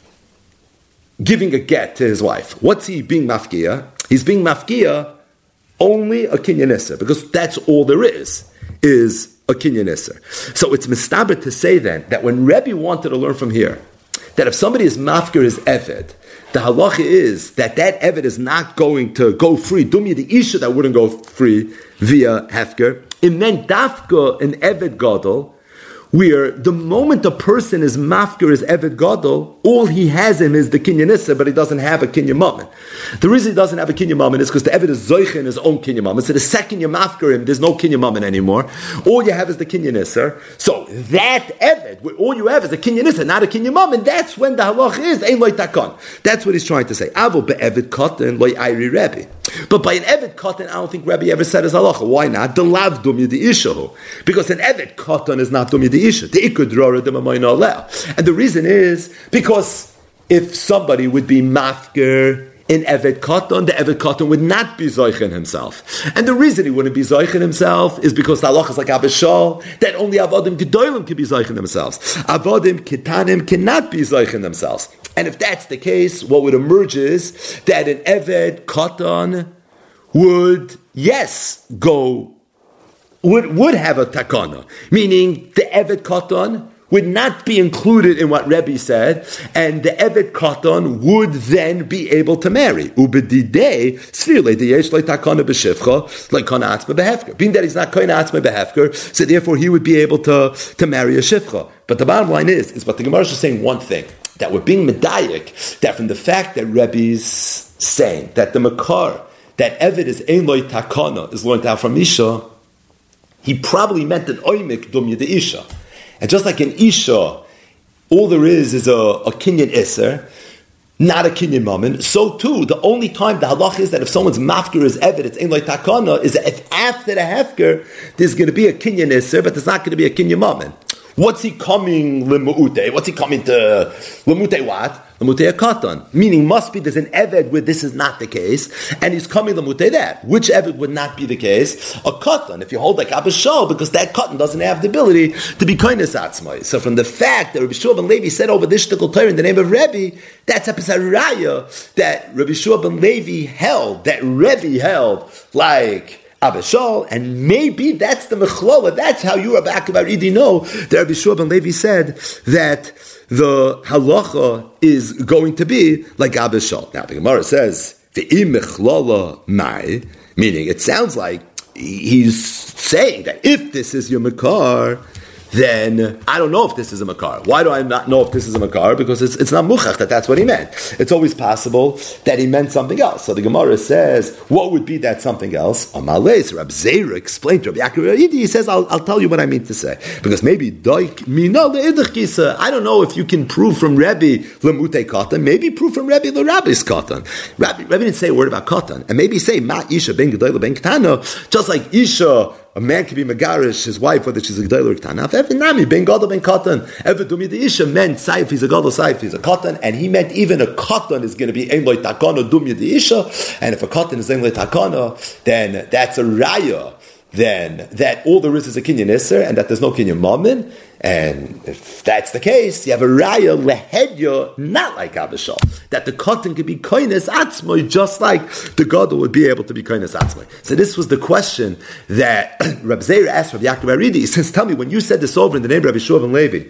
giving a get to his wife, what's he being mafkia? He's being mafkia only a kinyan iser, because that's all there is a kinyan iser. So it's mistaber to say then that when Rebbe wanted to learn from here, that if somebody is mafker his eved, the halacha is that eved is not going to go free. Dumya the isha that wouldn't go free via hefker. It meant dafka an eved gadol, where the moment a person is mafker his eved gadol, all he has in him is the kinyan issa, but he doesn't have a kinyan mammon. The reason he doesn't have a kinyan mammon is because the eved is zoiche in his own kinyan mammon. So the second you mafker him, there's no kinyan mammon anymore. All you have is the kinyan issa. So that eved, where all you have is a kinyan issa, not a kinyan mammon, that's when the halach is ein loy takon. That's what he's trying to say. Avo be'eved katan loy ayri Rebbe. But by an eved katan, I don't think Rebbe ever said his halacha. Why not? The lav dumya the ishahu. Because an eved katan is not dumya the isha. The ikud drora the mamayna aleh. And the reason is because if somebody would be mafker in Eved Katan, the Eved Katan would not be Zoichin himself. And the reason he wouldn't be Zoichin himself is because the halach is like Abishal, that only Avodim Gedolim can be Zoichin themselves. Avodim Kitanim cannot be Zoichin themselves. And if that's the case, what would emerge is that an Eved Katan would have a takana. Meaning, the Eved Katan would not be included in what Rebbe said, and the Evet Katan would then be able to marry. Ubedidei, Sfirle, the Yesh Loi Takana B'Shivcha, like Kana Atzma Behefker. Being that he's not Kana Atzma Behefker, so therefore he would be able to marry a Shivcha. But the bottom line is what the Gemara is just saying one thing, that we're being medayik, that from the fact that Rebbe's saying that the Makar, that Evet is Ein Loi Takana, is learned out from Isha, he probably meant an Oimik Dumya de Isha. And just like an Isha, all there is a Kinyan Isser, not a Kinyan Mammon, so too, the only time the halach is that if someone's mafker is Eved, it's Ein Loi Takana, is that if after the Hefker, there's going to be a Kinyan Isser, but there's not going to be a Kinyan Mammon. What's he coming Lemu'ute? What's he coming to Lemute what? Lemute Katan. Meaning must be there's an Eved where this is not the case, and he's coming Lemute that. Which Eved would not be the case? A Katan. If you hold like Abba Shal, because that Katan doesn't have the ability to be Koines Atzmai. So from the fact that Rabbi Shua ben Levi said over this shtickle Torah in the name of Rebbe, that's a Raya that Rabbi Shua ben Levi held, that Rebbe held, like Abba Shal, and maybe that's the Mechlola. That's how you, Rabbi Akiva Aridi, know that Rabbi Shua ben Levi said that the halacha is going to be like Abba Shal. Now the Gemara says Ve'im Mechlola Mai, meaning it sounds like he's saying that if this is your Makar, then I don't know if this is a Makar. Why do I not know if this is a Makar? Because it's not Muchach that that's what he meant. It's always possible that he meant something else. So the Gemara says, what would be that something else? Amalei, Rab Zera explained to Rabbi Akiva Aridi, he says, I'll tell you what I mean to say. Because maybe Doik Mina le'idach kisa. I don't know if you can prove from Rebbe Lemute Katan, maybe prove from Rebbe the Rabbi's Katan. Rebbe didn't say a word about Katan. And maybe say, Ma Isha ben Gedayla ben Ketana, just like Isha, a man can be megarish his wife whether she's a gedayla or ketana. If nami ben gadol ben katan, ever dumi the isha meant saif he's a gadol, saif he's a katan, and he meant even a katan is going to be ein loy takana dumi the isha, and if a katan is ein loy takana, then that's a raya. Then that all there is a kinyan iser, and that there's no kinyan mammon. And if that's the case, you have a raya lehedya, not like Abba Shal, that the cotton could be koines atzmoi, just like the gadol would be able to be koines atzmoi. So this was the question that Reb Zeir asked Rabbi Akiva Aridi. He says, tell me, when you said this over in the name of Rabbi Shua ben Levi,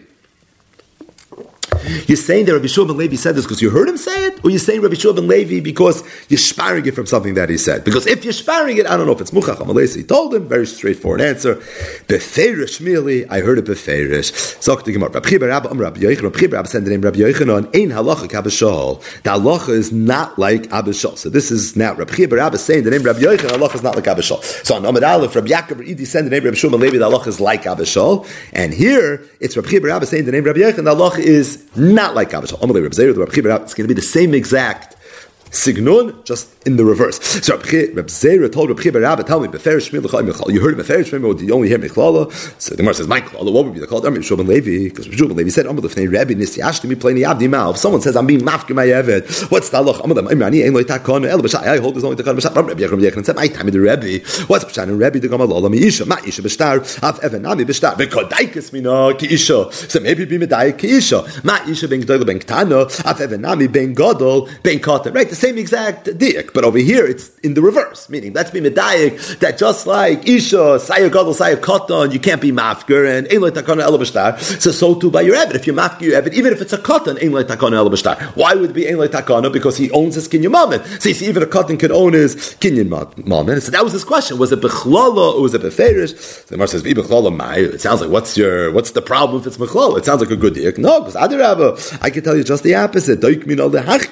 you're saying that Rabbi Shua ben Levi said this because you heard him say it, or you're saying Rabbi Shua ben Levi because you're sparring it from something that he said? Because if you're sparring it, I don't know if it's Muchach Amalei. He told him, very straightforward answer. Beferish merely, I heard it beferish. Zok the Gemara. Rabbi Rabbi Yochanan. Rabbi Rabbi said the name Rabbi Yochanan. Ein halacha Abba Shal. The halacha is not like Abba Shal. So this is now Rabbi Rabbi saying the name Rabbi Yochanan. Halacha is not like Abba Shal. So on Amud Aleph, Rabbi Yaakov Idi said the name Rabbi Shua ben Levi. The halacha is like Abba Shal. And here it's Rabbi Rabbi saying the name Rabbi Yochanan. The halacha is not like Abba Shal. It's going to be the same exact Signun, just in the reverse. So Reb Zera told Reb Rabbi, tell me, Beferish Shmei L'chal. You heard Beferish Shmei, or did you only hear Mechlala? So the Gemara says, my Klala, what would be the Klala? Rabbi Shua ben Levi, because Rabbi Shua ben Levi said, Amar Lefnei Rebbe Nisi Ashtimi Pleni Avdi Ma'al. If someone says, I'm being mafker my Eved, what's the halach? Amar Lam Imrani Ein Lo Takon El B'Shai. I hold this only Takon B'Shai. Rabbi Yochanan said, my time the Rebbe. What's B'Shai and Rebbe? The Gamal Olam Isha. Ma Isha B'Shtar. Av Even Nami B'Shtar. V'Kodaikas Mina Ki Isha. So maybe be Medai Ki Isha. Ma Isha Ben Gedol Ben Ketana. Av Even Nami Ben Gadol Ben Katan. Right, the same exact diak, but over here it's in the reverse, meaning let's be medayik that just like Isha, Sayah Gadol, Sayah Katan, you can't be mafker, and Ein Lo Takana El B'Shtar, so too by your Eved. If you mafker your Eved, even if it's a Katan, Ein Lo Takana El B'Shtar. Why would it be Ein Lo Takana? Because he owns his Kinyan Mammon. So you see, even a Katan could own his Kinyan Mammon. So that was his question. Was it Bechlala or was it Beferish? So the Gemara says, Bechlala Mai. It sounds like, what's the problem if it's Bechlala? It sounds like a good diak. No, because Adarabba, I can tell you just the opposite. Maybe be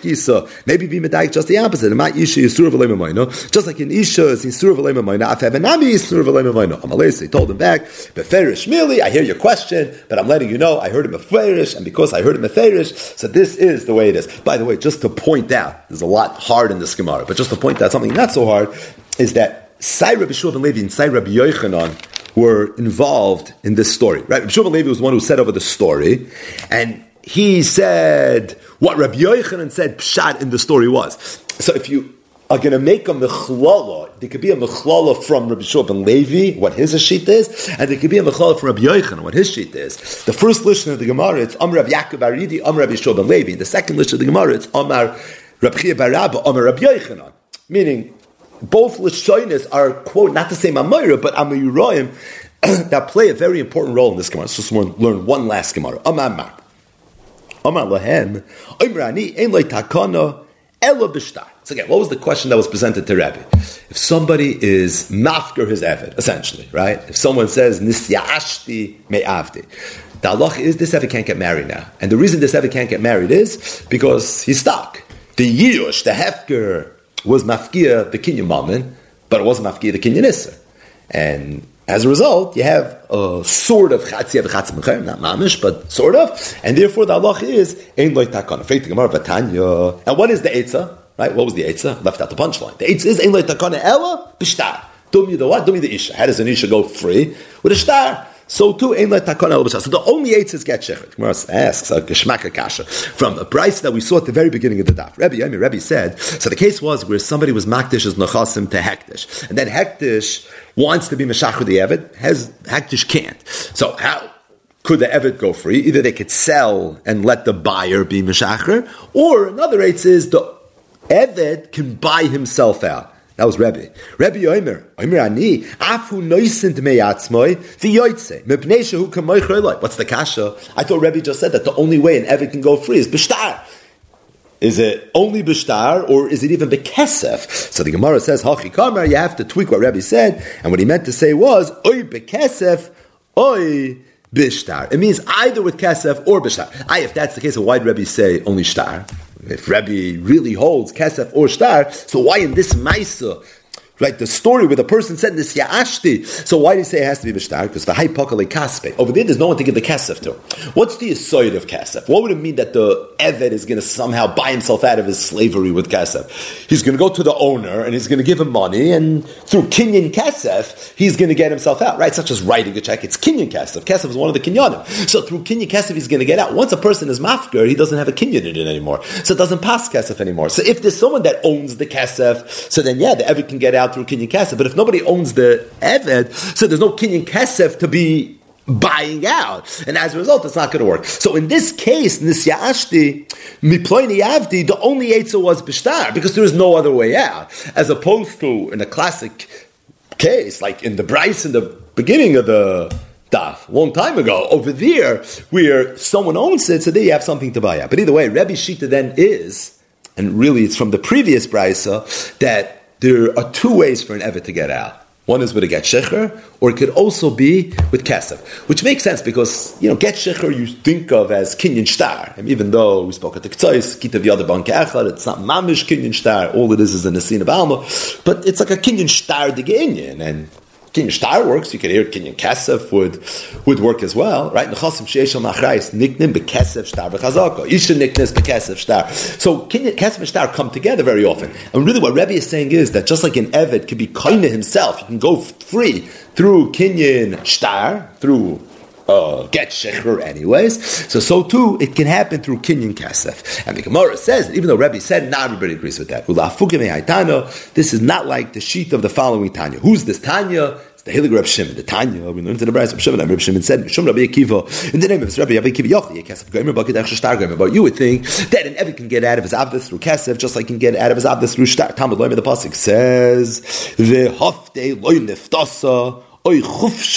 medayik just the opposite. Isha Yisur v'lei mamayno, just like in Isha is Yisur v'lei mamayno, Afevanami Yisur v'lei mamayno. Amalei, he told him back, Beferish merely, I hear your question, but I'm letting you know I heard him Beferish, and because I heard him Beferish, so this is the way it is. By the way, just to point out, there's a lot hard in this Gemara, but just to point out something not so hard, is that Sai Rabbi Shua ben Levi and Sai Rabbi Yochanan were involved in this story. Right? Rabbi Shua ben Levi was the one who said over the story, and he said what Rabbi Yochanan said pshat in the story was. So if you are going to make a mechlala, there could be a mechlala from Rabbi Shua ben Levi, what his sheet is, and there could be a mechlala from Rabbi Yochanan, what his sheet is. The first lishon of the Gemara, it's Amar Rabbi Yaakov Aridi, Amar Rabbi Shua ben Levi. The second lishon of the Gemara, it's Amar Rabbi Rabba, Amar Rabbi Yochanan. Meaning, both lishonis are, quote, not the same Amayra, but Amayurayim, that play a very important role in this Gemara. Let's just learn one last Gemara. Amar lahem, Imrani ein lo takana elo b'shtar. So again, what was the question that was presented to Rabbi? If somebody is mafker his eved, essentially, right? If someone says nisyashti me'avdi, the halach is this eved can't get married now, and the reason this eved can't get married is because he's stuck. The yirush, the hefker, was mafkia the kinyan mammon, but it wasn't mafkia the kinyan isser, and as a result, you have a sort of chatzi mecher, not mamish, but sort of, and therefore the halach is ein lo takana. And what is the eitzah? Right? What was the eitzah? Left out the punchline. The eitzah is ein lo takana ella b'shtar. Do me the what? Do me the isha. How does an isha go free with a shtar? So too ein lo takana ella b'shtar. So the only eitzah is get shechit. Gemara asks a geshmaka kasha from a price that we saw at the very beginning of the daf. Rabbi said. So the case was where somebody was makdish as nechasim to hektish, and then hektish wants to be meshachar the eved. Hektish can't. So how could the eved go free? Either they could sell and let the buyer be meshachar, or another eitzah is the eved can buy himself out. That was Rebbe. Rebbe Omer ani afu noisint meyatzmoi v'yoytze mepnei shehu kamoich roiloi. What's the kasha? I thought Rebbe just said that the only way an eved can go free is b'shtar. Is it only b'shtar, or is it even b'kesef? So the Gemara says, hachi kamar, you have to tweak what Rebbe said, and what he meant to say was, oy b'kesef, oy b'shtar. It means either with kesef or b'shtar. If that's the case, why did Rebbe say only shtar? If Rebbe really holds kesef or shtar, so why in this maisa, right, the story where the person said this ya'ashti, so why do you say it has to be b'shtar? Because the haypakale kaspe. Over there's no one to give the kesef to. What's the aside of kesef? What would it mean that the eved is going to somehow buy himself out of his slavery with kesef? He's going to go to the owner and he's going to give him money, and through kinyan kesef, he's going to get himself out, right? It's not just writing a check, it's kinyan kesef. Kesef is one of the kinyanim. So through kinyan kesef, he's going to get out. Once a person is mafker, he doesn't have a kinyan in it anymore. So it doesn't pass kesef anymore. So if there's someone that owns the kesef, so then the eved can get out through kinyan kesef. But if nobody owns the eved, so there's no kinyan kesef to be buying out, and as a result, it's not going to work. So in this case, nisyashti miploini avdi, the only eitzah was b'shtar because there is no other way out, as opposed to in a classic case like in the Bryce in the beginning of the daf, a long time ago, over there where someone owns it, so there you have something to buy out. But either way, Rebbe Shita then is, and really it's from the previous Brisa, that there are two ways for an eved to get out. One is with a get shecher, or it could also be with kesef, which makes sense because, get shecher you think of as kinyan shtar. And even though we spoke at the K'tzais, kitav yada banke echad, it's not mamish kinyan shtar, all it is a nesin of alma, but it's like a kinyan shtar de ge'inyan, and kinyan shtar works. You can hear kinyan kesef would work as well, right? Nechasim sheishal machrayis niknim bekesef shtar v'chazaka. Isha niknes bekesef shtar. So kinyan kesef and shtar come together very often. And really, what Rebbe is saying is that just like an eved can be kaina himself, he can go free through kinyan shtar, through get shecher anyways. So too, it can happen through kinyan kesef. And the Gemara says, even though Rebbe said, not everybody agrees with that. This is not like the sheet of the following Tanya. Who's this Tanya? It's the Hilig Reb Shimon. The Tanya, we learned in the Bryce Reb Shimon. Reb Shimon said, Mishum Rabbi Akiva, in the name of this Rabbi Akiva Yochli, kesef gomer baked ech shtar gomer. But you would think that an Eved can get out of his avdas through kesef, just like he can get out of his avdas through shtar. Talmud Loim, the pasuk says, V'hafte loy neftasa. So this is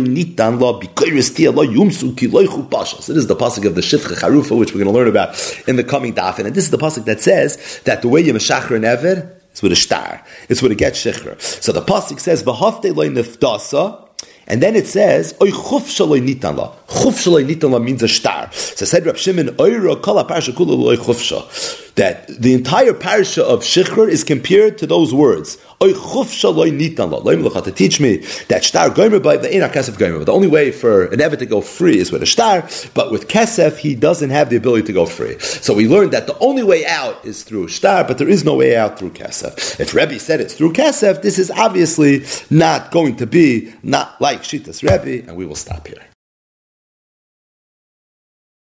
the pasuk of the Shifcha Charufa, which we're going to learn about in the coming daf. And this is the pasuk that says that the way you meshachar an eved is with a shtar. It's with a get shechra. So the pasuk says, V'hafte loy neftasa, and then it says, Oy chuf shaloi nitan la. Chuf shaloi nitan la means a shtar. So said Reb Shimon, Oyra kala parsha kula loy chufsha. That the entire parsha of Shechar is compared to those words. Oy chuf shaloi nitan la. Loim lecha, to teach me that shtar gomer by the ina kesef gomer. But the only way for an eved to go free is with a shtar, but with kesef, he doesn't have the ability to go free. So we learned that the only way out is through shtar, but there is no way out through kesef. If Rebbe said it's through kesef, this is obviously not going to be not like Shitas Rebbe, and we will stop here.